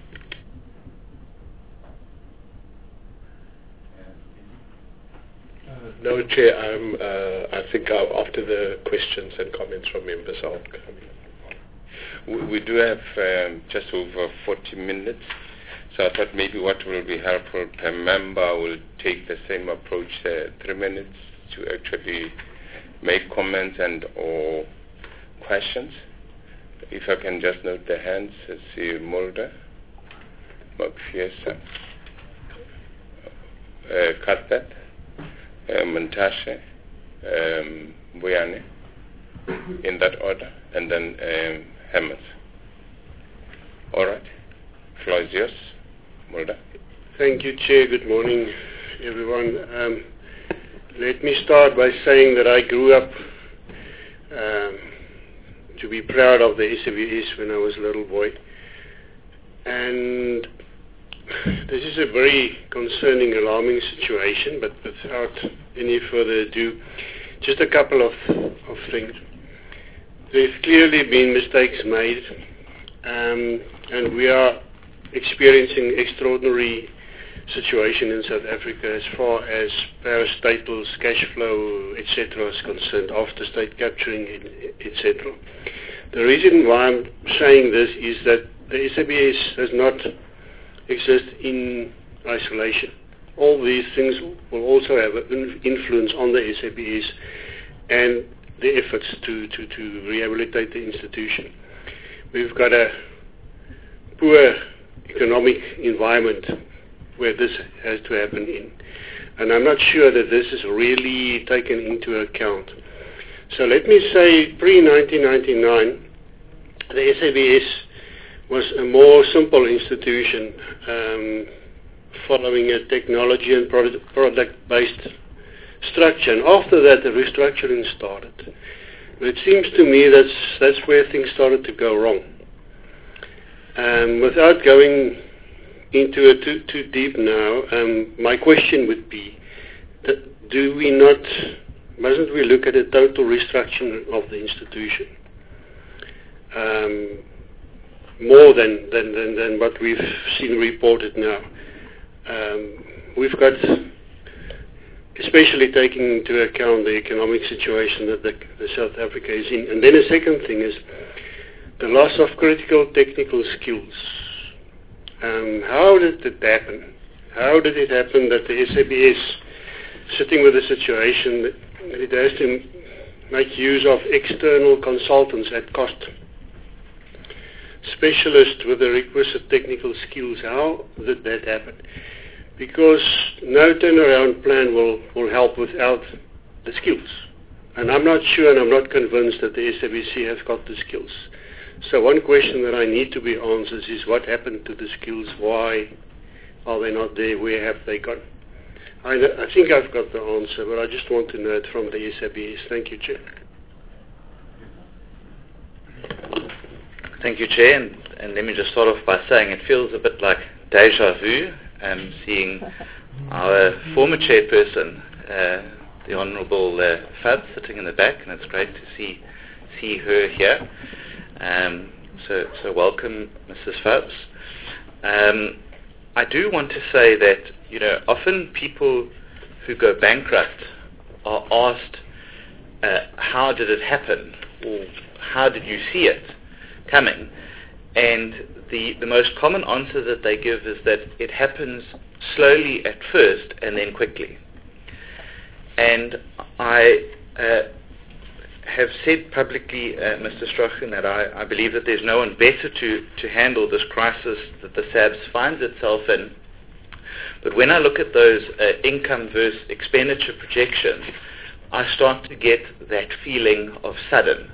Uh, no, Chair. I'm, uh, I think I'll, after the questions and comments from members, I'll come in. We, we do have um, just over forty minutes, so I thought maybe what will be helpful per member will take the same approach, uh, three minutes to actually make comments and or questions. If I can just note the hands, let's see, Mulder, McPherson, uh, Cuthbert, uh, Montashe, um, Buyane, in that order. and then um, Hamid. All right. Floor is yours. Mulder. Thank you, Chair. Good morning, everyone. Um, let me start by saying that I grew up um, to be proud of the S A B S when I was a little boy. And this is a very concerning, alarming situation, but without any further ado, just a couple of, of things. There have clearly been mistakes made, um, and we are experiencing extraordinary situation in South Africa as far as parastatals, cash flow, et cetera is concerned, after state capturing, et cetera. The reason why I'm saying this is that the S A B S does not exist in isolation. All these things will also have an influence on the S A B S and the efforts to, to, to rehabilitate the institution. We've got a poor economic environment where this has to happen in. And I'm not sure that this is really taken into account. So let me say, pre nineteen ninety-nine, the S A B S was a more simple institution, um, following a technology and product, product-based structure. And after that, the restructuring started. But it seems to me that's, that's where things started to go wrong. Um, without going into it too, too deep now, um, my question would be, that do we not, mustn't we look at a total restructuring of the institution? Um, more than, than, than, than what we've seen reported now. Um, we've got, especially taking into account the economic situation that the, the South Africa is in. And then a second thing is the loss of critical technical skills. Um, how did it happen? How did it happen that the S A B S, sitting with a situation that it has to make use of external consultants at cost, specialists with the requisite technical skills, how did that happen? Because no turnaround plan will, will help without the skills. And I'm not sure and I'm not convinced that the S A B C has got the skills. So one question that I need to be answered is what happened to the skills? Why are they not there? Where have they gone? I, I think I've got the answer, but I just want to know it from the S A B S. Thank you, Chair. Thank you, Chair. And, and let me just start off by saying it feels a bit like deja vu, um, seeing our former chairperson, uh, the Honourable uh, Fad, sitting in the back, and it's great to see see her here. Um, so, so welcome, Missus Phelps. Um, I do want to say that, you know, often people who go bankrupt are asked, uh, how did it happen? Or how did you see it coming? And the, the most common answer that they give is that it happens slowly at first and then quickly. And I uh, have said publicly, uh, Mister Strachan, that I, I believe that there's no one better to, to handle this crisis that the S A B S finds itself in. But when I look at those uh, income versus expenditure projections, I start to get that feeling of sudden.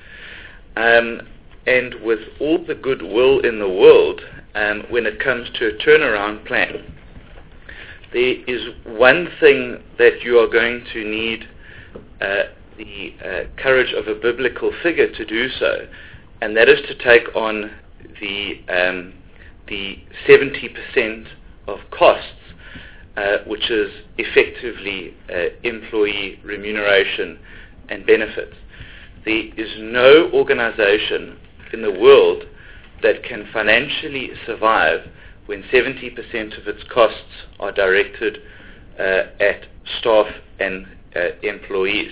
Um, and with all the goodwill in the world, um, when it comes to a turnaround plan, there is one thing that you are going to need uh, the uh, courage of a biblical figure to do so, and that is to take on the um, the seventy percent of costs, uh, which is effectively uh, employee remuneration and benefits. There is no organization in the world that can financially survive when seventy percent of its costs are directed uh, at staff and uh, employees.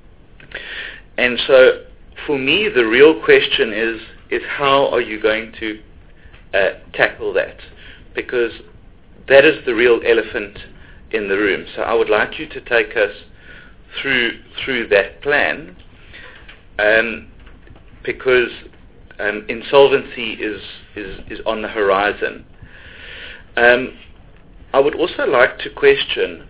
And so, for me, the real question is, is how are you going to uh, tackle that? Because that is the real elephant in the room. So I would like you to take us through through that plan, um, because um, insolvency is, is, is on the horizon. Um, I would also like to question,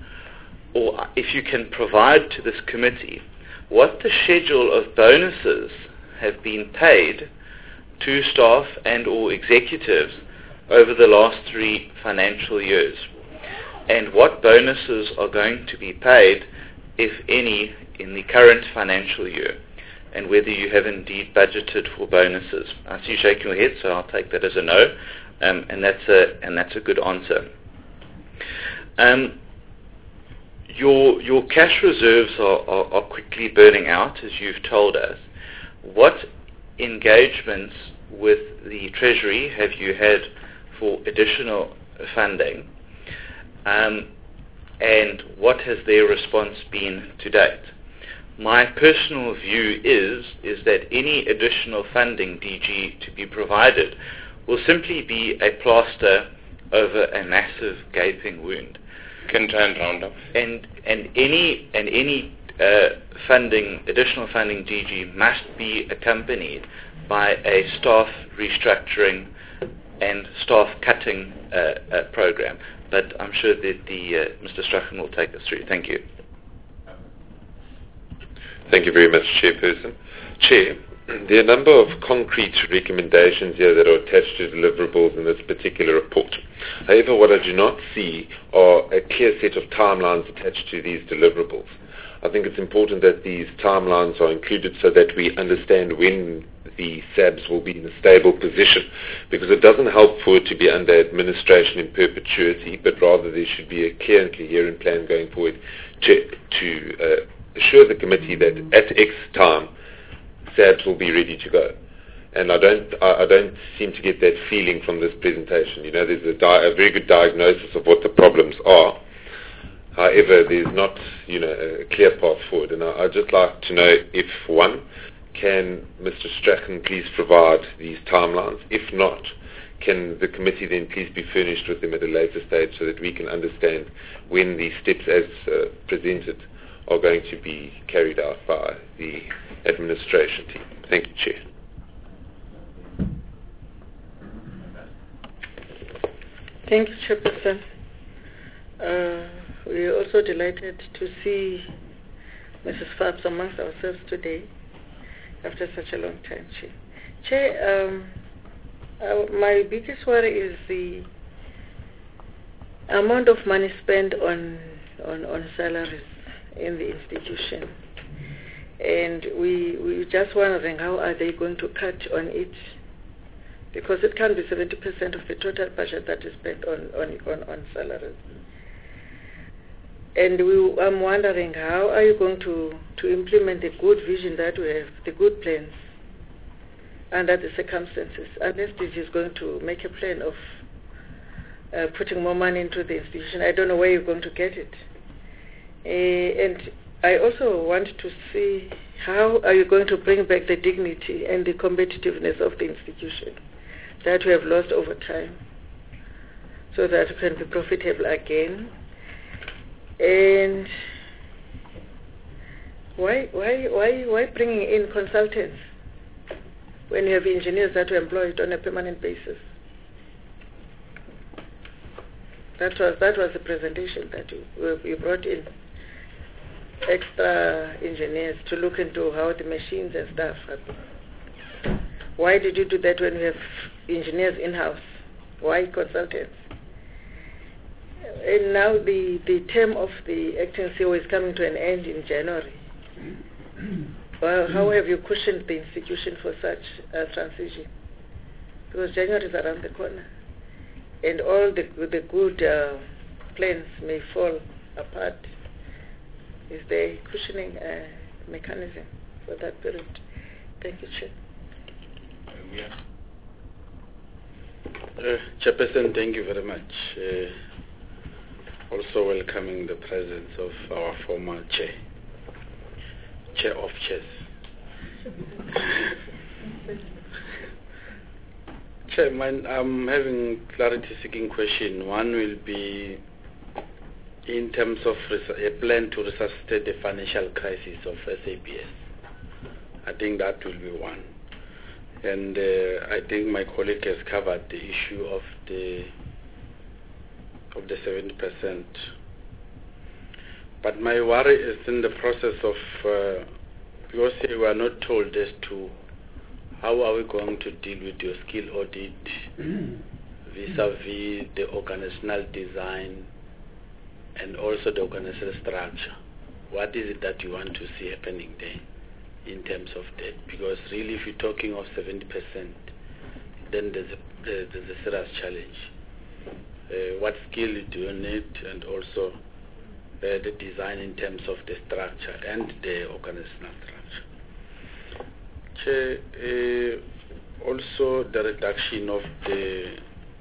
or if you can provide to this committee, what the schedule of bonuses have been paid to staff and or executives over the last three financial years, and what bonuses are going to be paid, if any, in the current financial year, and whether you have indeed budgeted for bonuses. I see you shaking your head, so I'll take that as a no, um, and that's a and that's a good answer. Um, your your cash reserves are, are, are quickly burning out, as you've told us. What engagements with the Treasury have you had for additional funding, um, and what has their response been to date? My personal view is is that any additional funding, D G, to be provided will simply be a plaster over a massive gaping wound. Can try and round up. And and any and any uh, funding, additional funding, D G, must be accompanied by a staff restructuring and staff cutting uh, uh, program. But I'm sure that the uh, Mister Strachan will take us through. Thank you. Thank you very much, Chairperson. Chair, there are a number of concrete recommendations here that are attached to deliverables in this particular report. However, what I do not see are a clear set of timelines attached to these deliverables. I think it's important that these timelines are included so that we understand when the S A Bs will be in a stable position, because it doesn't help for it to be under administration in perpetuity, but rather there should be a clear and coherent plan going forward to, to uh, assure the committee that at X time S A Bs will be ready to go. And I don't, I, I don't seem to get that feeling from this presentation. You know, there's a, di- a very good diagnosis of what the problems are. However, there's not, you know, a clear path forward. And I, I'd just like to know if, one, can Mister Strachan please provide these timelines? If not, can the committee then please be furnished with them at a later stage so that we can understand when these steps as uh, presented are going to be carried out by the administration team? Thank you, Chair. Thank you, Chairperson. Uh, we are also delighted to see Missus Fabs amongst ourselves today after such a long time, Chair. Chair, um, uh, my biggest worry is the amount of money spent on, on, on salaries in the institution. And we we just wondering how are they going to cut on it, because it can't be seventy percent of the total budget that is spent on, on, on, on salaries. And we, I'm wondering how are you going to, to implement the good vision that we have, the good plans, under the circumstances, unless this is going to make a plan of uh, putting more money into the institution. I don't know where you're going to get it. Uh, and I also want to see how are you going to bring back the dignity and the competitiveness of the institution that we have lost over time, so that we can be profitable again. And why why why why bringing in consultants when you have engineers that are employed on a permanent basis? That was that was the presentation that you, you brought in extra engineers to look into how the machines and stuff happen. Why did you do that when we have engineers in-house? Why consultants? And now the, the term of the acting C E O is coming to an end in January. Well, how have you cushioned the institution for such a transition? Because January is around the corner, and all the, the good uh, plans may fall apart. Is there a cushioning uh, mechanism for that period? Thank you, Chair. Uh, Chairperson, thank you very much. Uh, also welcoming the presence of our former chair, chair of chairs. Chairman, I'm having clarity-seeking question. One will be in terms of a plan to resuscitate the financial crisis of S A B S. I think that will be one. And uh, I think my colleague has covered the issue of the of the seventy percent. But my worry is in the process of, uh, because we are not told as to how are we going to deal with your skill audit vis-a-vis the organizational design and also the organizational structure? What is it that you want to see happening there in terms of that? Because really, if you're talking of seventy percent, then there's a, there's a serious challenge. Uh, what skill do you need, and also uh, the design in terms of the structure and the organizational structure. Chair, uh, also the reduction of the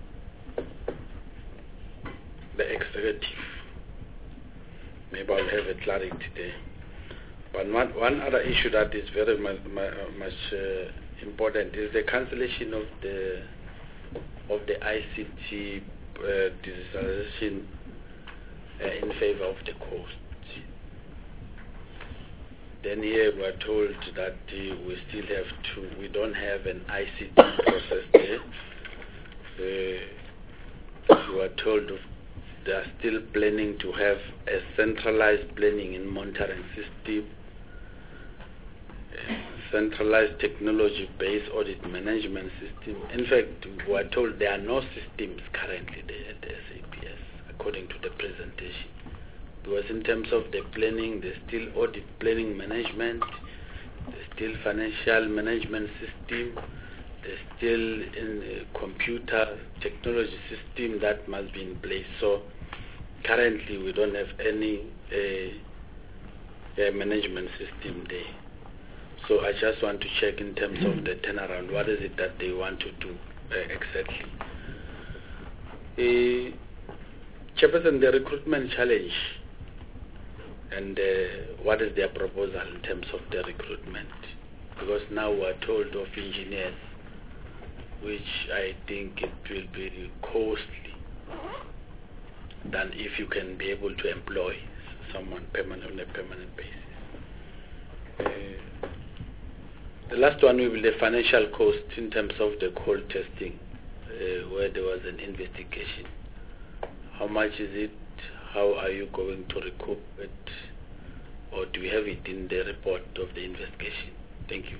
the executive. Maybe I'll have a clarity there. But one, one other issue that is very much, much uh, important is the cancellation of the of the I C T uh, digitalization uh, in favor of the cost. Then here we are told that uh, we still have to, we don't have an I C T process there. Uh, we are told of, they are still planning to have a centralized planning and monitoring system, centralized technology-based audit management system. In fact, we are told there are no systems currently there at the S A B S, according to the presentation. Because in terms of the planning, there's still audit planning management, there's still financial management system, there's still in a computer technology system that must be in place. So currently we don't have any uh, uh, management system there. So I just want to check in terms of the turnaround, what is it that they want to do uh, exactly. Uh, Chairperson, the recruitment challenge, and uh, what is their proposal in terms of the recruitment? Because now we are told of engineers, which I think it will be costly than if you can be able to employ someone permanent on a permanent basis. Uh, the last one will be the financial cost in terms of the cold testing, uh, where there was an investigation. How much is it? How are you going to recoup it? Or do you have it in the report of the investigation? Thank you.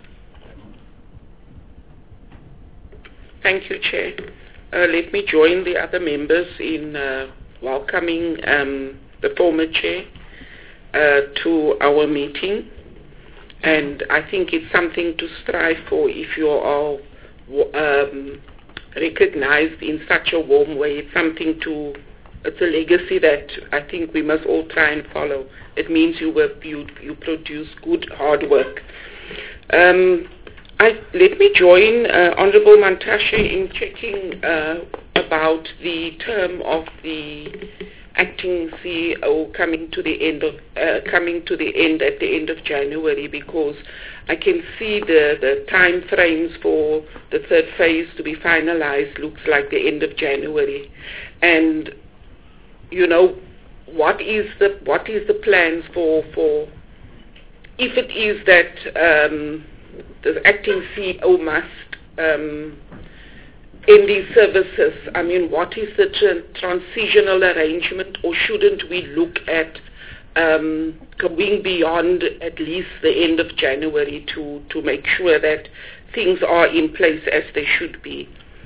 Thank you, Chair. Uh, let me join the other members in uh, welcoming um, the former Chair uh, to our meeting. And I think it's something to strive for if you are um, recognized in such a warm way. It's something to, it's a legacy that I think we must all try and follow. It means you work, you, you produce good, hard work. Um, I, let me join uh, Honorable Mantashe in checking uh, about the term of the acting C E O coming to the end of uh, coming to the end at the end of January, because I can see the, the time frames for the third phase to be finalized looks like the end of January. And you know, what is the what is the plans for for if it is that um, the acting C E O must um, end these services? I mean, what is the tra- transitional arrangement, or shouldn't we look at um, going beyond at least the end of January to, to make sure that things are in place as they should be?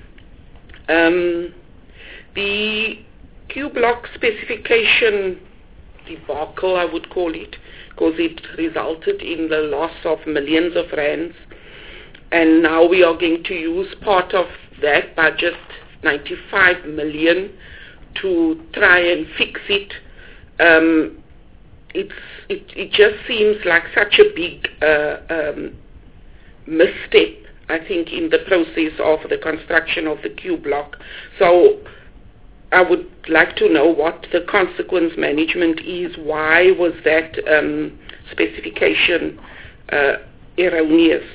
Um, the Q block specification debacle, I would call it, because it resulted in the loss of millions of rands, and now we are going to use part of that budget, ninety-five million, to try and fix it. Um, it's, it, it just seems like such a big uh, um, misstep, I think, in the process of the construction of the Q block. So I would like to know what the consequence management is. Why was that um, specification uh, erroneous?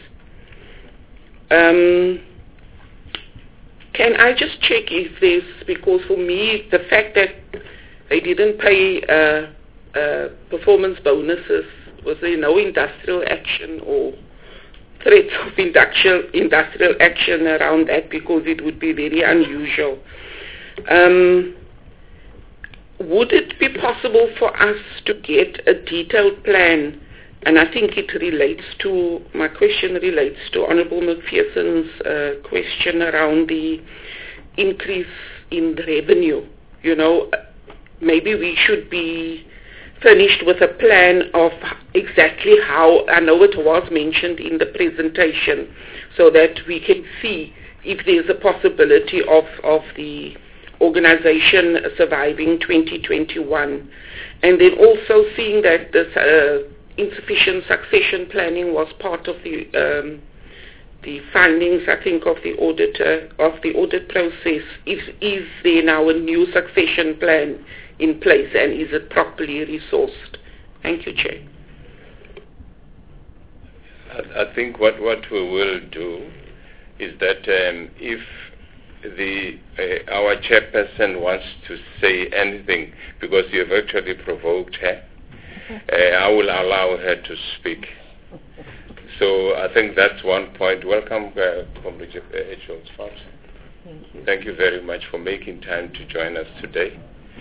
Um, can I just check if there's, because for me, the fact that they didn't pay uh, uh, performance bonuses, was there no industrial action or threats of industrial, industrial action around that, because it would be very unusual. Um, would it be possible for us to get a detailed plan and I think it relates to, my question relates to Honourable McPherson's uh, question around the increase in revenue. You know, maybe we should be furnished with a plan of exactly how, I know it was mentioned in the presentation, so that we can see if there's a possibility of, of the organization surviving twenty twenty-one. And then also seeing that this uh, insufficient succession planning was part of the um, the findings, I think, of the auditor, of the audit process. Is, is there now a new succession plan in place, and is it properly resourced? Thank you, Chair. I, I think what, what we will do is that um, if the uh, our chairperson wants to say anything, because you have actually provoked her, uh, I will allow her to speak. So I think that's one point. Welcome, uh, Comrade Jones. Thank you. Thank you very much for making time to join us today.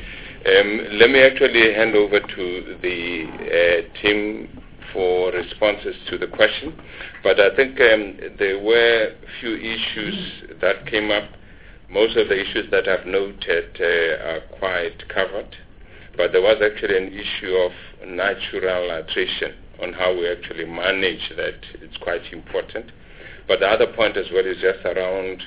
Um, let me actually hand over to the uh, team for responses to the question. But I think um, there were a few issues that came up. Most of the issues that I've noted uh, are quite covered. But there was actually an issue of natural attrition, on how we actually manage that. It's quite important. But the other point as well is just around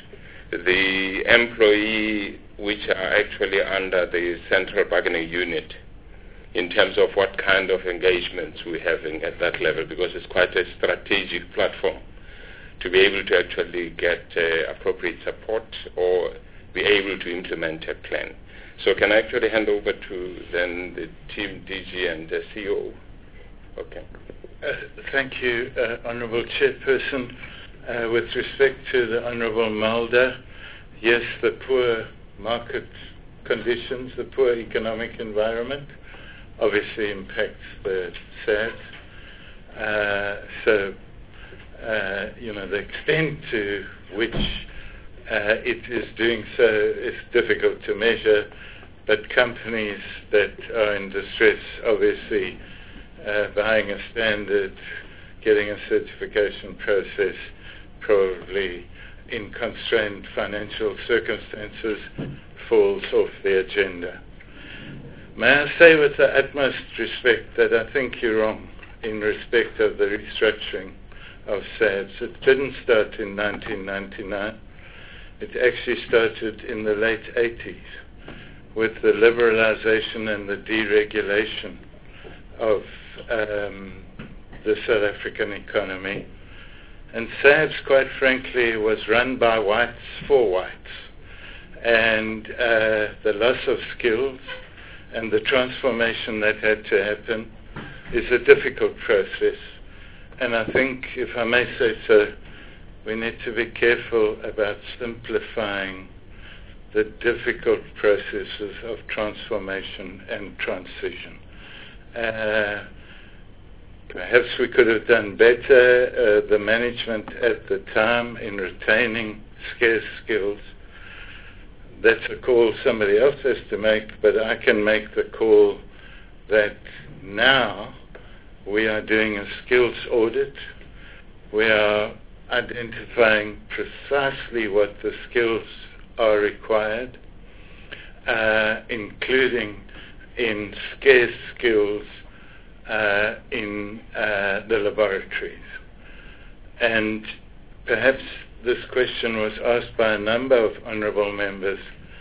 the employee which are actually under the central bargaining unit, in terms of what kind of engagements we're having at that level, because it's quite a strategic platform to be able to actually get uh, appropriate support or be able to implement a plan. So can I actually hand over to then the team D G and the C O? Okay. Uh, thank you, uh, Honourable Chairperson. Uh, with respect to the Honourable Mulder, yes, the poor market conditions, the poor economic environment obviously impacts the S A D. Uh, so, uh, you know, the extent to which uh, it is doing so is difficult to measure, but companies that are in distress obviously Uh, buying a standard, getting a certification process, probably in constrained financial circumstances, falls off the agenda. May I say with the utmost respect that I think you're wrong in respect of the restructuring of S A Ds. It didn't start in nineteen ninety-nine. It actually started in the late eighties with the liberalization and the deregulation of um, the South African economy. And S A Ds, quite frankly, was run by whites for whites. And uh, the loss of skills and the transformation that had to happen is a difficult process. And I think, if I may say so, we need to be careful about simplifying the difficult processes of transformation and transition. Uh, perhaps we could have done better, uh, the management at the time, in retaining scarce skills. That's a call somebody else has to make, but I can make the call that now we are doing a skills audit. We are identifying precisely what the skills are required, uh, including in scarce skills uh, in uh, the laboratories. And perhaps this question was asked by a number of honourable members.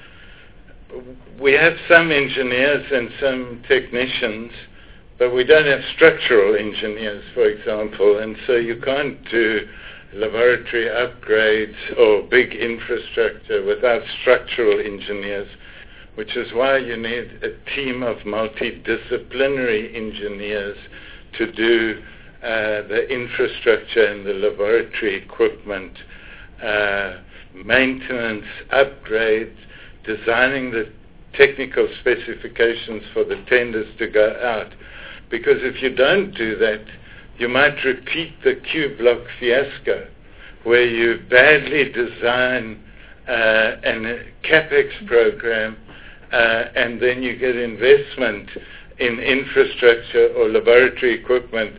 We have some engineers and some technicians, but we don't have structural engineers, for example, and so you can't do laboratory upgrades or big infrastructure without structural engineers, which is why you need a team of multidisciplinary engineers to do uh, the infrastructure and the laboratory equipment, uh, maintenance, upgrades, designing the technical specifications for the tenders to go out. Because if you don't do that, you might repeat the Q block fiasco, where you badly design uh, an capex program uh, and then you get investment in infrastructure or laboratory equipment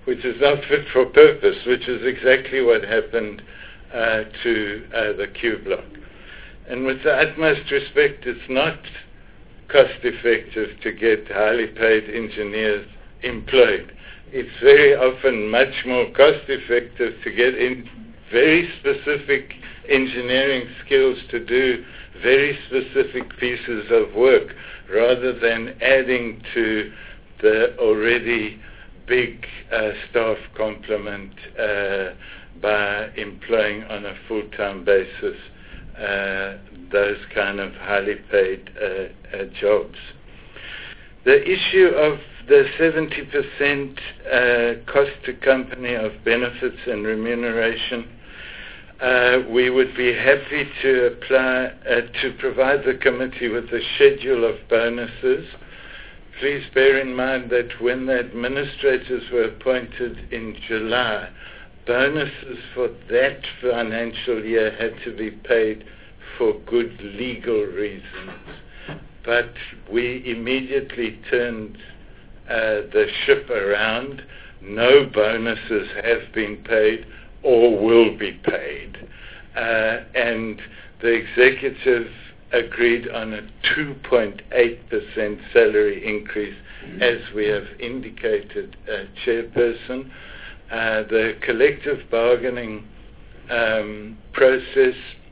which is not fit for purpose, which is exactly what happened uh, to uh, the Q block. And with the utmost respect, it's not cost effective to get highly paid engineers employed. It's very often much more cost effective to get in very specific engineering skills to do very specific pieces of work rather than adding to the already big uh, staff complement uh, by employing on a full-time basis uh, those kind of highly paid uh, uh, jobs. The issue of the seventy percent uh, cost to company of benefits and remuneration, uh, we would be happy to apply, uh, to provide the committee with a schedule of bonuses. Please bear in mind that when the administrators were appointed in July, bonuses for that financial year had to be paid for good legal reasons. But we immediately turned uh, the ship around. No bonuses have been paid or will be paid. Uh, and the executive agreed on a two point eight percent salary increase, as we have indicated, uh, Chairperson. Uh, the collective bargaining um, process,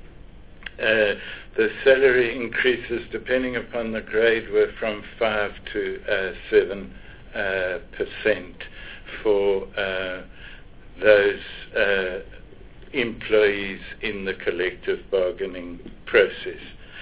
uh, the salary increases, depending upon the grade, were from five to uh, seven uh, percent for uh, those uh, employees in the collective bargaining process.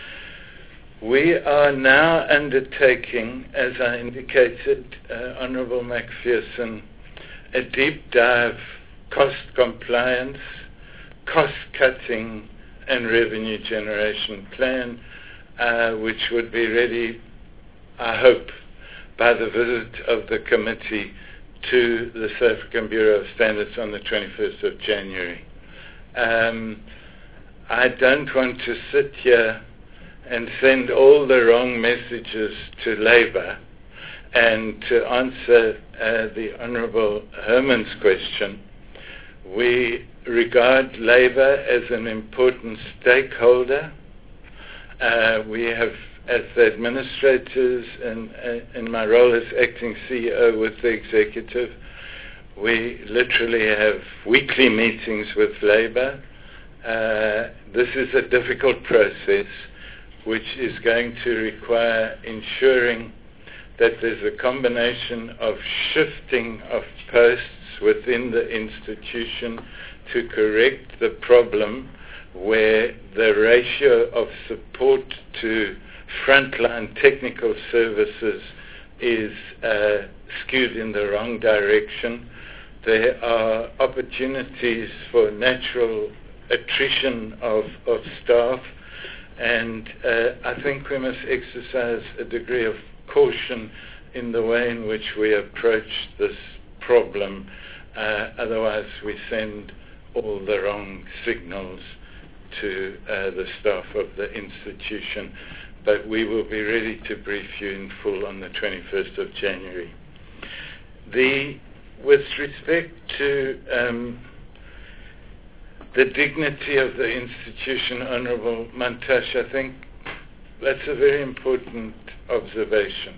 We are now undertaking, as I indicated, uh, Honourable Macpherson, a deep dive cost compliance, cost cutting and revenue generation plan, uh, which would be ready, I hope, by the visit of the committee to the South African Bureau of Standards on the twenty-first of January. Um, I don't want to sit here and send all the wrong messages to Labour. And to answer uh, the Honourable Herman's question, we regard Labour as an important stakeholder. Uh, we have, as the administrators and uh, in my role as acting C E O with the executive, we literally have weekly meetings with Labour. Uh, this is a difficult process which is going to require ensuring that there's a combination of shifting of posts within the institution to correct the problem where the ratio of support to frontline technical services is uh, skewed in the wrong direction. There are opportunities for natural attrition of, of staff, and uh, I think we must exercise a degree of caution in the way in which we approach this problem. Uh, otherwise, we send all the wrong signals to uh, the staff of the institution. But we will be ready to brief you in full on the twenty-first of January. The, with respect to um, the dignity of the institution, Honourable Mantashe, I think that's a very important observation.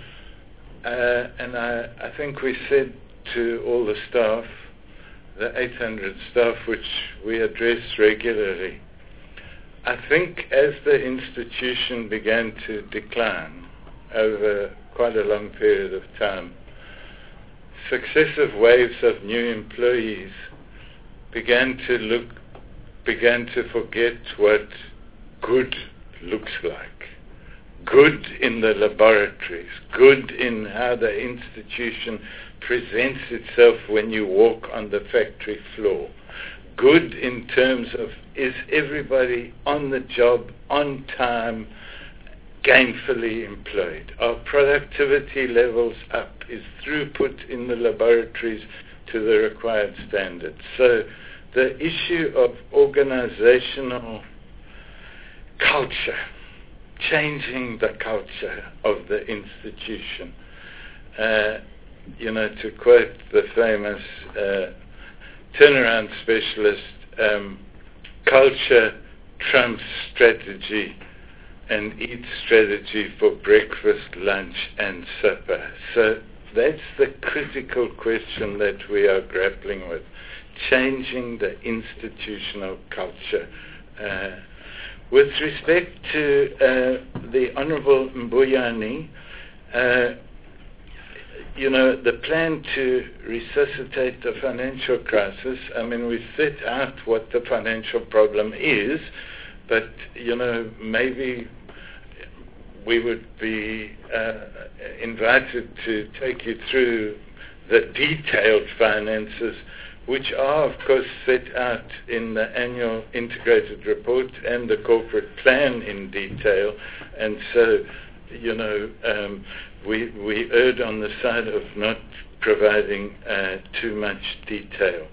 Uh, and I, I think we said to all the staff, the eight hundred staff which we address regularly, I think as the institution began to decline over quite a long period of time, successive waves of new employees began to look, began to forget what good looks like. Good in the laboratories, good in how the institution presents itself when you walk on the factory floor. Good in terms of, is everybody on the job, on time, gainfully employed? Are productivity levels up? Is throughput in the laboratories to the required standards? So the issue of organizational culture, changing the culture of the institution, uh, you know, to quote the famous uh, turnaround specialist, um, culture trumps strategy and eat strategy for breakfast, lunch, and supper. So that's the critical question that we are grappling with, changing the institutional culture. Uh, with respect to uh, the Honourable Mbuyane, uh, you know, the plan to resuscitate the financial crisis, I mean, we set out what the financial problem is, but, you know, maybe we would be uh, invited to take you through the detailed finances, which are, of course, set out in the annual integrated report and the corporate plan in detail. And so, you know, um, we, we erred on the side of not providing uh, too much detail.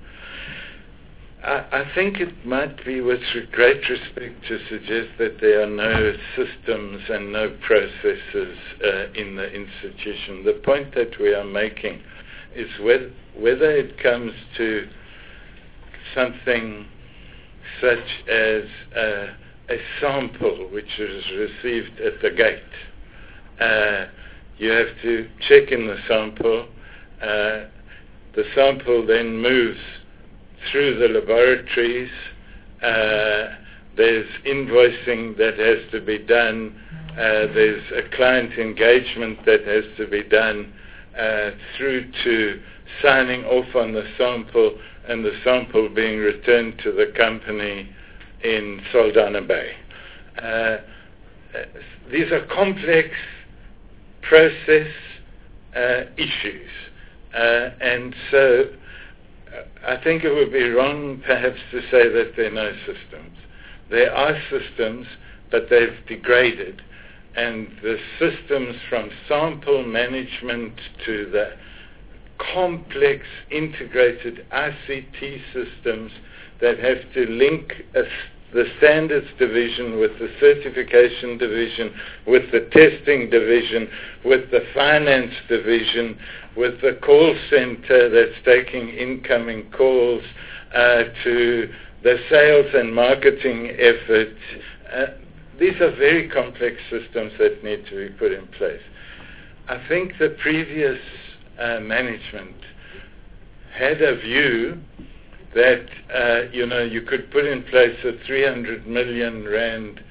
I think it might be with great respect to suggest that there are no systems and no processes uh, in the institution. The point that we are making is whether, whether it comes to something such as uh, a sample which is received at the gate. Uh, you have to check in the sample. Uh, the sample then moves through the laboratories. Uh, there's invoicing that has to be done. Uh, there's a client engagement that has to be done uh, through to signing off on the sample and the sample being returned to the company in Saldanha Bay. Uh, these are complex process uh, issues. Uh, and so I think it would be wrong perhaps to say that there are no systems. There are systems, but they've degraded. And the systems from sample management to the complex integrated I C T systems that have to link a, the standards division with the certification division, with the testing division, with the finance division, with the call center that's taking incoming calls, uh, to the sales and marketing effort. Uh, these are very complex systems that need to be put in place. I think the previous uh, management had a view that, uh, you know, you could put in place a three hundred million rand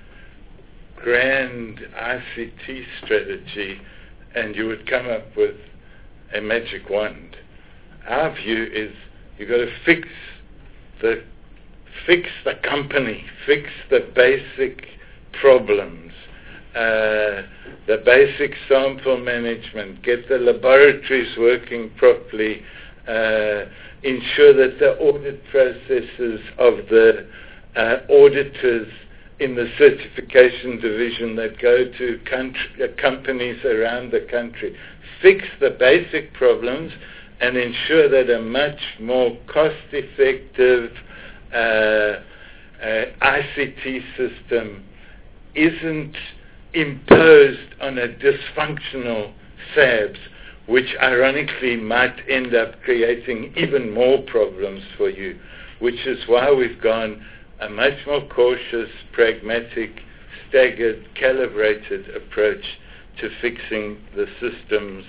grand I C T strategy and you would come up with a magic wand. Our view is you've got to fix the fix the company, fix the basic problems, uh, the basic sample management, get the laboratories working properly, uh, ensure that the audit processes of the uh, auditors in the certification division that go to country, uh, companies around the country, fix the basic problems and ensure that a much more cost-effective uh, uh, I C T system isn't imposed on a dysfunctional S A B S, which ironically might end up creating even more problems for you, which is why we've gone a much more cautious, pragmatic, staggered, calibrated approach to fixing the systems.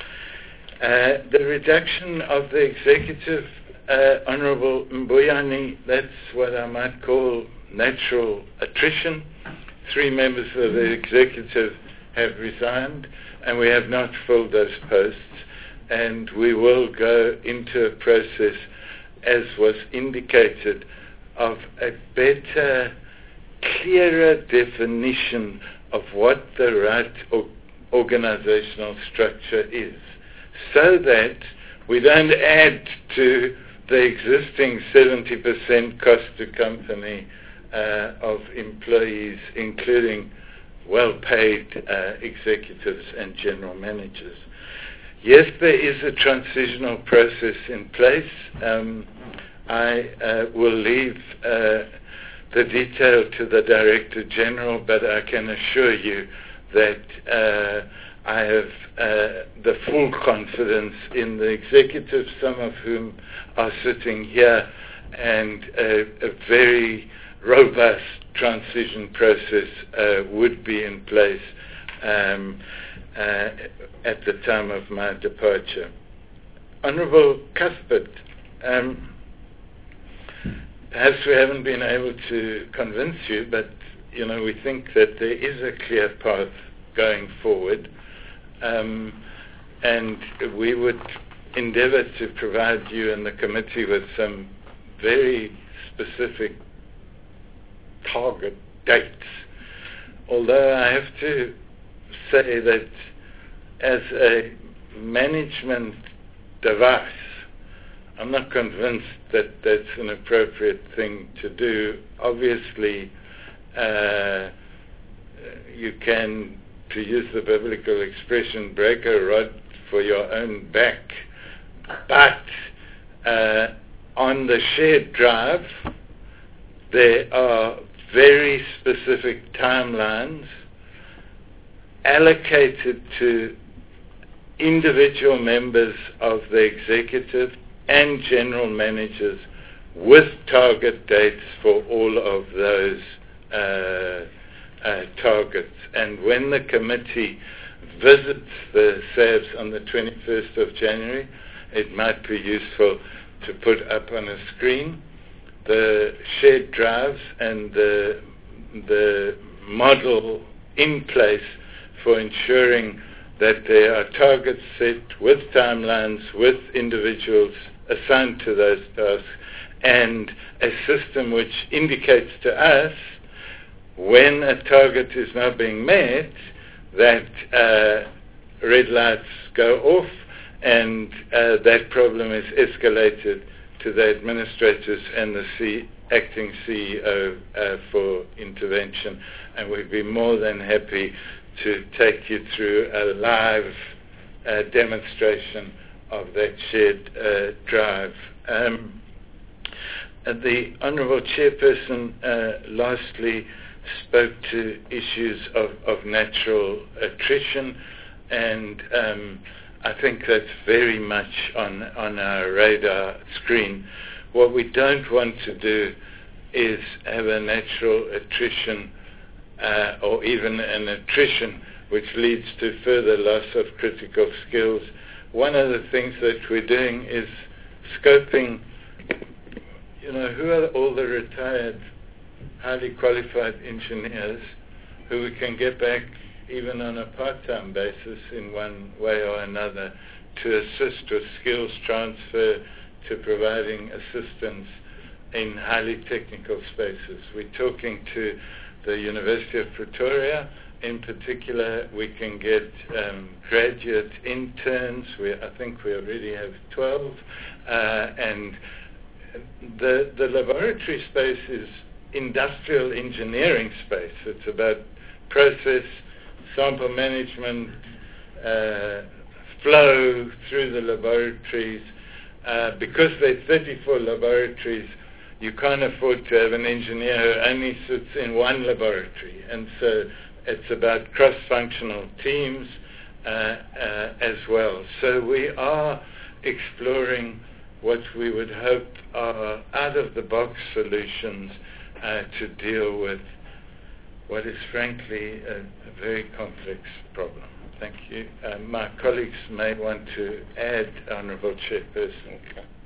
Uh, the reduction of the executive, uh, Honourable Mbuyane, that's what I might call natural attrition. Three members of the executive have resigned, and we have not filled those posts, and we will go into a process, as was indicated, of a better, clearer definition of what the right or organizational structure is, so that we don't add to the existing seventy percent cost to company uh, of employees, including well-paid uh, executives and general managers. Yes, there is a transitional process in place. Um, I uh, will leave uh, the detail to the Director General, but I can assure you that uh, I have uh, the full confidence in the executive, some of whom are sitting here, and a, a very robust transition process uh, would be in place um, uh, at the time of my departure. Honourable Cuthbert, um, perhaps we haven't been able to convince you, but you know we think that there is a clear path going forward, um, and we would endeavour to provide you and the committee with some very specific target dates. Although I have to say that as a management device, I'm not convinced that that's an appropriate thing to do. Obviously, uh, you can, to use the biblical expression, break a rod for your own back, but uh, on the shared drive, there are very specific timelines allocated to individual members of the executive and general managers with target dates for all of those uh, uh, targets. And when the committee visits the S A Bs on the twenty-first of January, it might be useful to put up on a screen the shared drives and the, the model in place for ensuring that there are targets set with timelines, with individuals assigned to those tasks, and a system which indicates to us when a target is not being met, that uh, red lights go off, and uh, that problem is escalated to the administrators and the C- acting C E O uh, for intervention. And we'd be more than happy to take you through a live uh, demonstration of that shared uh, drive. Um, the Honourable Chairperson uh, lastly spoke to issues of, of natural attrition, and um, I think that's very much on, on our radar screen. What we don't want to do is have a natural attrition uh, or even an attrition which leads to further loss of critical skills. One of the things that we're doing is scoping, you know, who are all the retired, highly qualified engineers who we can get back even on a part-time basis in one way or another to assist with skills transfer, to providing assistance in highly technical spaces. We're talking to the University of Pretoria. In particular, we can get um, graduate interns. We, I think we already have twelve. Uh, and the, the laboratory space is industrial engineering space. It's about process, sample management, uh, flow through the laboratories. Uh, because there are thirty-four laboratories, you can't afford to have an engineer who only sits in one laboratory. And so it's about cross-functional teams uh, uh, as well. So we are exploring what we would hope are out-of-the-box solutions uh, to deal with what is frankly a, a very complex problem. Thank you. Uh, my colleagues may want to add, Honourable Chairperson.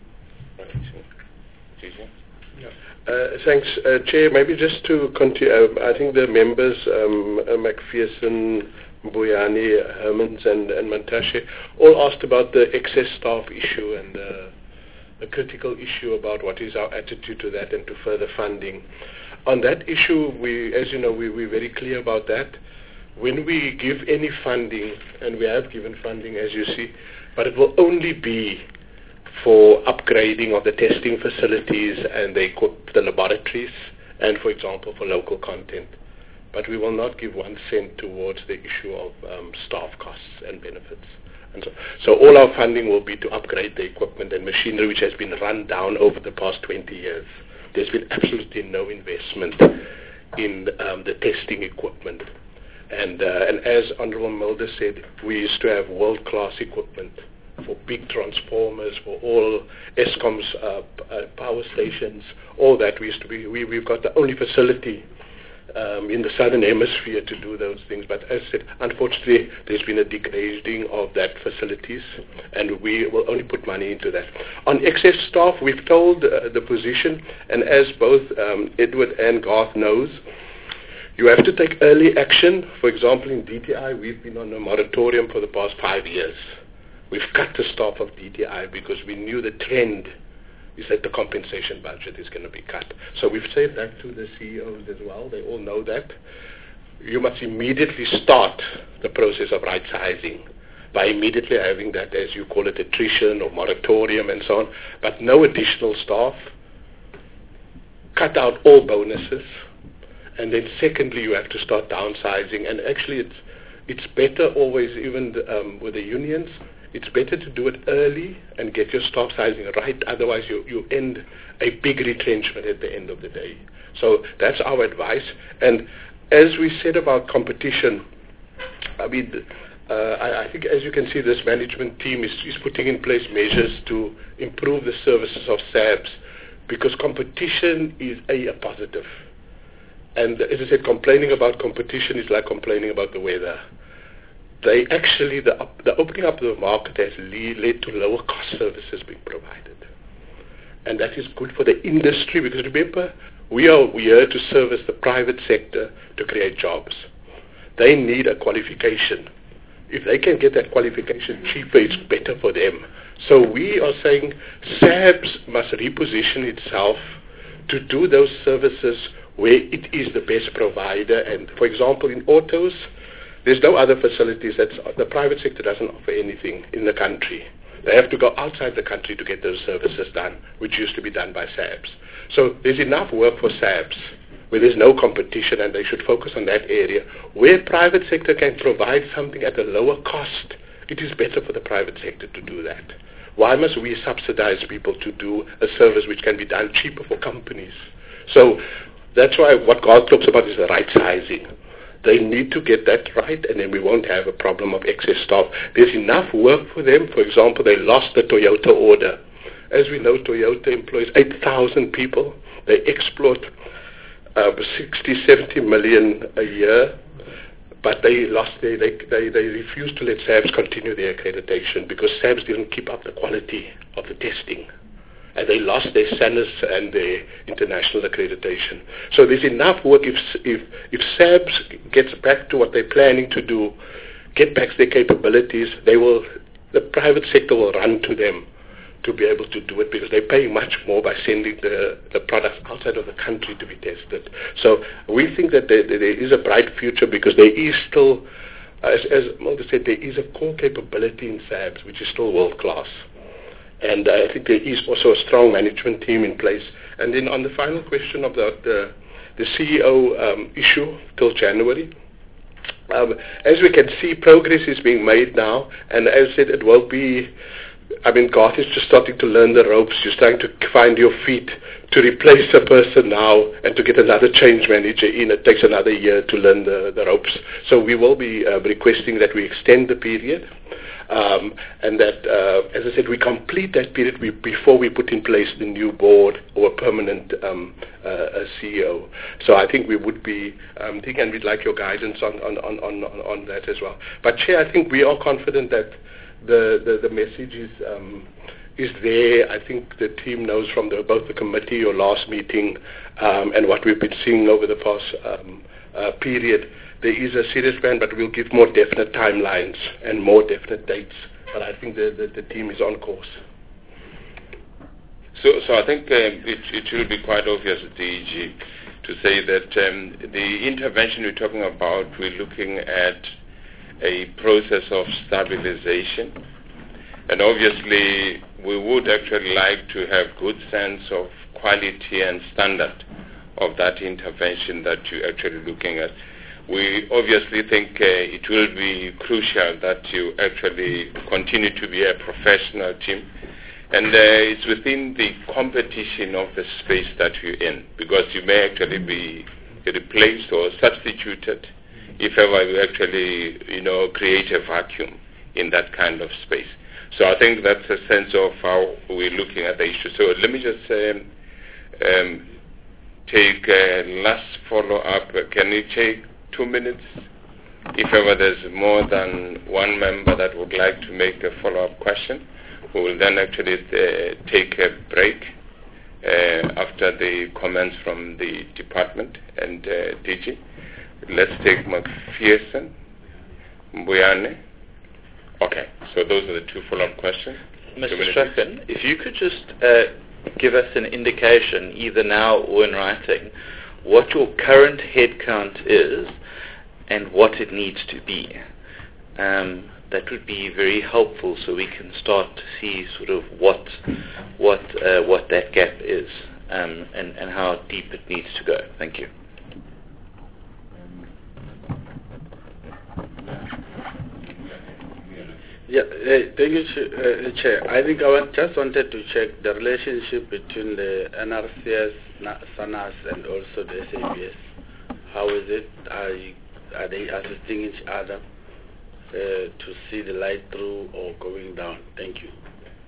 Yeah. Uh, thanks, uh, Chair. Maybe just to continue, uh, I think the members, um, uh, McPherson, Buyani, Hermans, and, and Mantashe, all asked about the excess staff issue and uh, the critical issue about what is our attitude to that and to further funding. On that issue, we, as you know, we, we're very clear about that. When we give any funding, and we have given funding, as you see, but it will only be for upgrading of the testing facilities and the, equip- the laboratories, and, for example, for local content. But we will not give one cent towards the issue of um, staff costs and benefits. And so, so all our funding will be to upgrade the equipment and machinery which has been run down over the past twenty years. There's been absolutely no investment in um, the testing equipment. And And, uh, and as Honorable Mulder said, we used to have world-class equipment for big transformers, for all ESCOM's uh, p- uh, power stations, all that. We used to be, we, we've got the only facility um, in the southern hemisphere to do those things. But as I said, unfortunately, there's been a degrading of that facilities, and we will only put money into that. On excess staff, we've told uh, the position, and as both um, Edward and Garth knows, you have to take early action. For example, in D T I, we've been on a moratorium for the past five years. We've cut the staff of D T I because we knew the trend is that the compensation budget is going to be cut. So we've said that to the C E Os as well. They all know that. You must immediately start the process of right-sizing by immediately having that, as you call it, attrition or moratorium and so on, but no additional staff. Cut out all bonuses. And then secondly, you have to start downsizing. And actually, it's it's better always, even um, with the unions, it's better to do it early and get your staff sizing right. Otherwise, you, you end a big retrenchment at the end of the day. So that's our advice. And as we said about competition, I mean, uh, I, I think as you can see, this management team is, is putting in place measures to improve the services of S A Bs, because competition is a, a positive. And as I said, complaining about competition is like complaining about the weather. They actually, the, up, the opening up of the market has lead, led to lower cost services being provided. And that is good for the industry, because remember, we are we are here to service the private sector to create jobs. They need a qualification. If they can get that qualification cheaper, it's better for them. So we are saying S A Bs must reposition itself to do those services where it is the best provider. And for example, in autos, there's no other facilities. That's, the private sector doesn't offer anything in the country. They have to go outside the country to get those services done, which used to be done by S A Bs. So there's enough work for S A Bs where there's no competition, and they should focus on that area. Where private sector can provide something at a lower cost, it is better for the private sector to do that. Why must we subsidize people to do a service which can be done cheaper for companies? So that's why what God talks about is the right sizing. They need to get that right, and then we won't have a problem of excess staff. There's enough work for them. For example, they lost the Toyota order. As we know, Toyota employs eight thousand people. They exploit uh, sixty, seventy million a year, but they lost. They, they, they, they refused to let S A Bs continue their accreditation because S A Bs didn't keep up the quality of the testing. And they lost their S A N S and their international accreditation. So there's enough work. If if if S A Bs gets back to what they're planning to do, get back their capabilities, they will. The private sector will run to them to be able to do it, because they're paying much more by sending the the products outside of the country to be tested. So we think that there, there is a bright future, because there is still, as as Mulder said, there is a core capability in S A Bs which is still world class. And I think there is also a strong management team in place. And then on the final question of the the, the C E O um, issue till January, um, as we can see, progress is being made now. And as I said, it will be, I mean, Garth is just starting to learn the ropes. You're starting to find your feet to replace a person now and to get another change manager in. It takes another year to learn the, the ropes. So we will be uh, requesting that we extend the period. Um, and that, uh, as I said, we complete that period we, before we put in place the new board or a permanent um, uh, a C E O. So I think we would be um, thinking, and we'd like your guidance on, on, on, on, on that as well. But Chair, I think we are confident that the, the, the message is um, is there. I think the team knows from the, both the committee or last meeting um, and what we've been seeing over the past um, uh, period. There is a serious plan, but we'll give more definite timelines and more definite dates. But I think the, the, the team is on course. So, so I think um, it, it will be quite obvious at D E G to say that um, the intervention we're talking about, we're looking at a process of stabilization. And obviously, we would actually like to have good sense of quality and standard of that intervention that you're actually looking at. We obviously think uh, it will be crucial that you actually continue to be a professional team. And uh, it's within the competition of the space that you're in, because you may actually be replaced or substituted if ever we actually, you know, create a vacuum in that kind of space. So I think that's a sense of how we're looking at the issue. So let me just um, um, take a last follow-up. Can you take two minutes? If ever there's more than one member that would like to make a follow-up question, we will then actually uh, take a break uh, after the comments from the department and uh, D G. Let's take McPherson, Mbuyane. Okay, so those are the two follow-up questions. Mister Strachan, if you could just uh, give us an indication, either now or in writing, what your current headcount is and what it needs to be. Um, that would be very helpful, so we can start to see sort of what what uh, what that gap is um, and, and how deep it needs to go. Thank you. Yeah, uh, thank you, uh, Chair. I think I want, just wanted to check the relationship between the N R C S, SANAS, and also the S A B S. How is it? Are, are they assisting each other uh, to see the light through or going down? Thank you.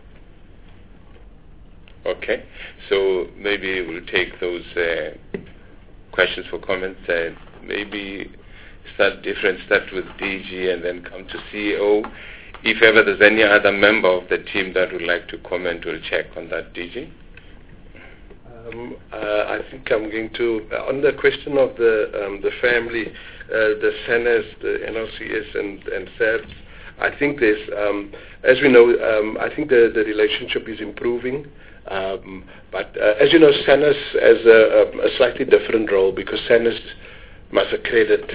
Okay, so maybe we'll take those uh, questions for comments. Uh, maybe start different, start with D G and then come to C E O. If ever there's any other member of the team that would like to comment, we'll check on that, D G. Um, uh, I think I'm going to, uh, on the question of the um, the family, uh, the SANAS, the N R C S and, and S A B S, I think there's, um, as we know, um, I think the, the relationship is improving. Um, but uh, as you know, SANAS has a, a slightly different role because SANAS must accredit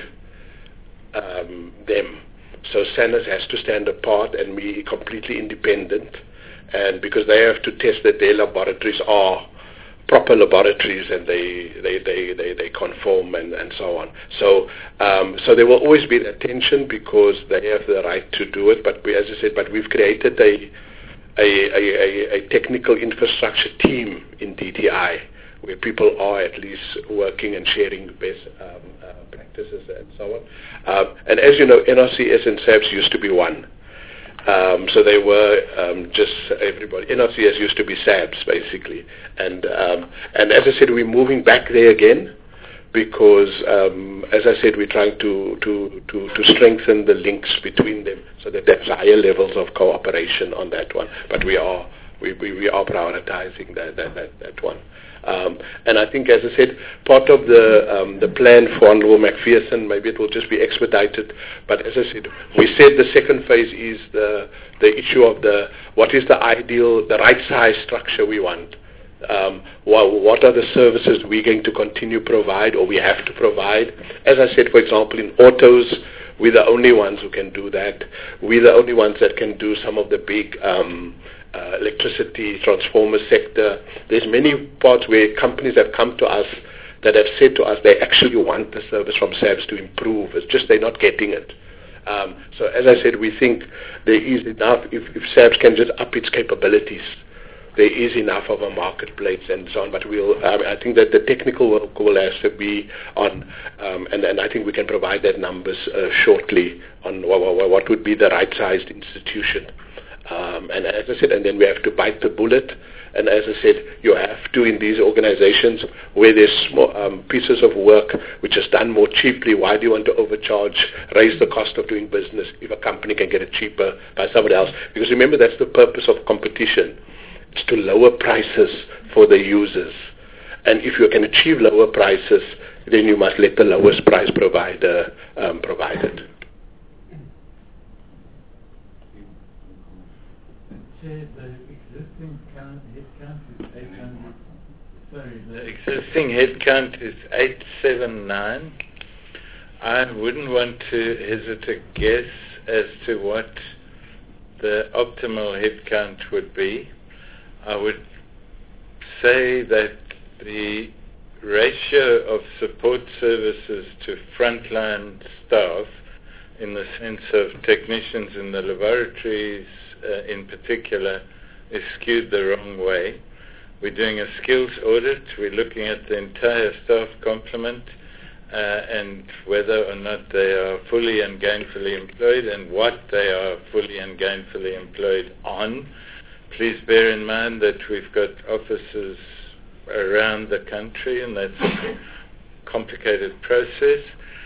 um, them. So SANAS has to stand apart and be completely independent, and because they have to test that their laboratories are proper laboratories and they they, they, they, they conform and, and so on. So um, so there will always be that tension because they have the right to do it. But we, as I said, but we've created a a, a, a, a technical infrastructure team in D T I where people are at least working and sharing best um, uh, practices and so on. Um, and as you know, N R C S and S A B S used to be one. Um, so they were um, just everybody. N R C S used to be S A B S basically. And um, and as I said, we're moving back there again because, um, as I said, we're trying to, to, to, to strengthen the links between them so that there's higher levels of cooperation on that one. But we are we, we, we are prioritizing that that, that, that one. Um, and I think, as I said, part of the um, the plan for Honourable McPherson, maybe it will just be expedited. But as I said, we said the second phase is the the issue of the what is the ideal, the right size structure we want. Um, what, what are the services we're going to continue to provide or we have to provide? As I said, for example, in autos, we're the only ones who can do that. We're the only ones that can do some of the big um, Uh, electricity, transformer sector. There's many parts where companies have come to us that have said to us they actually want the service from S A B S to improve. It's just they're not getting it. Um, so as I said, we think there is enough, if, if S A B S can just up its capabilities, there is enough of a marketplace and so on. But we'll, um, I think that the technical work will have to be on, um, and, and I think we can provide that numbers uh, shortly on what, what, what would be the right-sized institution. Um, and as I said, and then we have to bite the bullet. And as I said, you have to, in these organizations where there's small um, pieces of work which is done more cheaply, why do you want to overcharge, raise the cost of doing business if a company can get it cheaper by somebody else? Because remember, that's the purpose of competition. It's to lower prices for the users. And if you can achieve lower prices, then you must let the lowest price provider um, provide it. The existing count, head count is eight hundred. Sorry, the existing head count is eight seventy-nine. I wouldn't want to hesitate a guess as to what the optimal head count would be. I would say that the ratio of support services to frontline staff, in the sense of technicians in the laboratories, Uh, in particular, is skewed the wrong way. We're doing a skills audit. We're looking at the entire staff complement. uh, and whether or not they are fully and gainfully employed and what they are fully and gainfully employed on. Please bear in mind that we've got offices around the country, and that's a complicated process.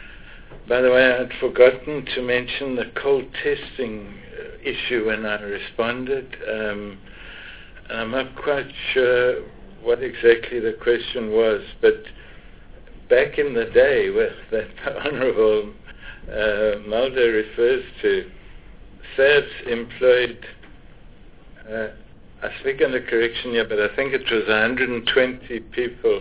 By the way, I'd forgotten to mention the cold testing issue when I responded. Um, I'm not quite sure what exactly the question was, but back in the day, where that Honourable uh, Mulder refers to, S A B S employed, uh, I speak under correction here, but I think it was one hundred twenty people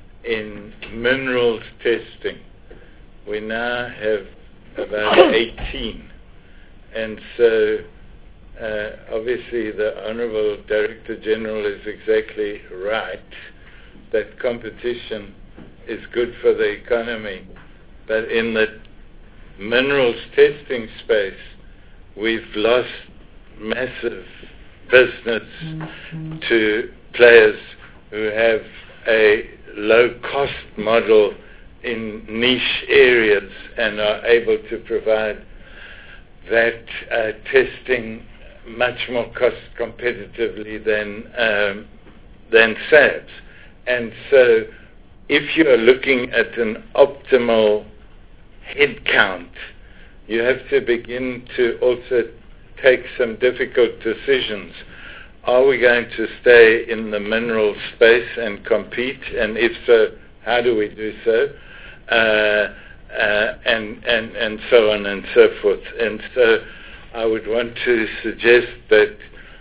in minerals testing. We now have about eighteen. And so, uh, obviously, the Honourable Director General is exactly right that competition is good for the economy. But in the minerals testing space, we've lost massive business mm-hmm. to players who have a low-cost model in niche areas and are able to provide that uh, testing much more cost competitively than um, than S A B S. And so if you are looking at an optimal head count, you have to begin to also take some difficult decisions. Are we going to stay in the mineral space and compete? And if so, how do we do so? Uh, uh, and, and, and so on and so forth. And so I would want to suggest that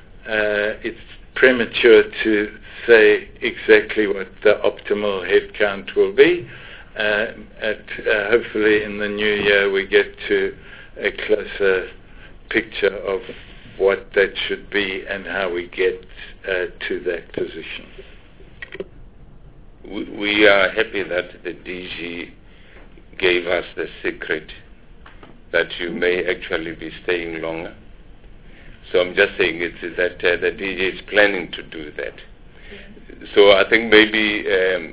uh, it's premature to say exactly what the optimal head count will be. Uh, at, uh, hopefully in the new year we get to a closer picture of what that should be and how we get uh, to that position. We, we are happy that the D G gave us the secret that you may actually be staying longer. So I'm just saying it is that uh, the D G is planning to do that. So I think maybe um,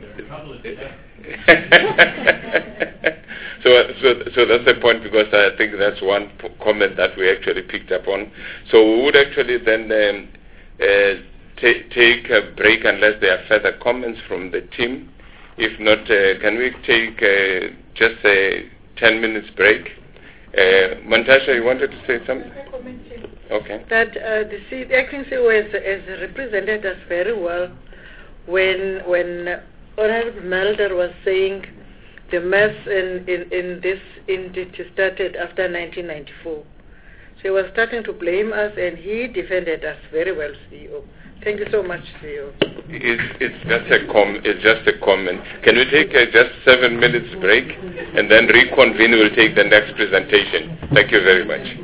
so, so so that's the point, because I think that's one p- comment that we actually picked up on. So we would actually then um, uh, t- take a break unless there are further comments from the team. If not, uh, can we take uh, just a ten minutes break? Uh, Montasha, you wanted to say something? Okay. That uh, the, C- the acting C E O has, has represented us very well when when Honorable Mulder was saying the mess in, in, in this entity started after nineteen ninety-four. So he was starting to blame us, and he defended us very well, C E O. Thank you so much, C E O. It's, it's just a com. It's just a comment. Can we take a just seven minutes break and then reconvene? We'll take the next presentation. Thank you very much.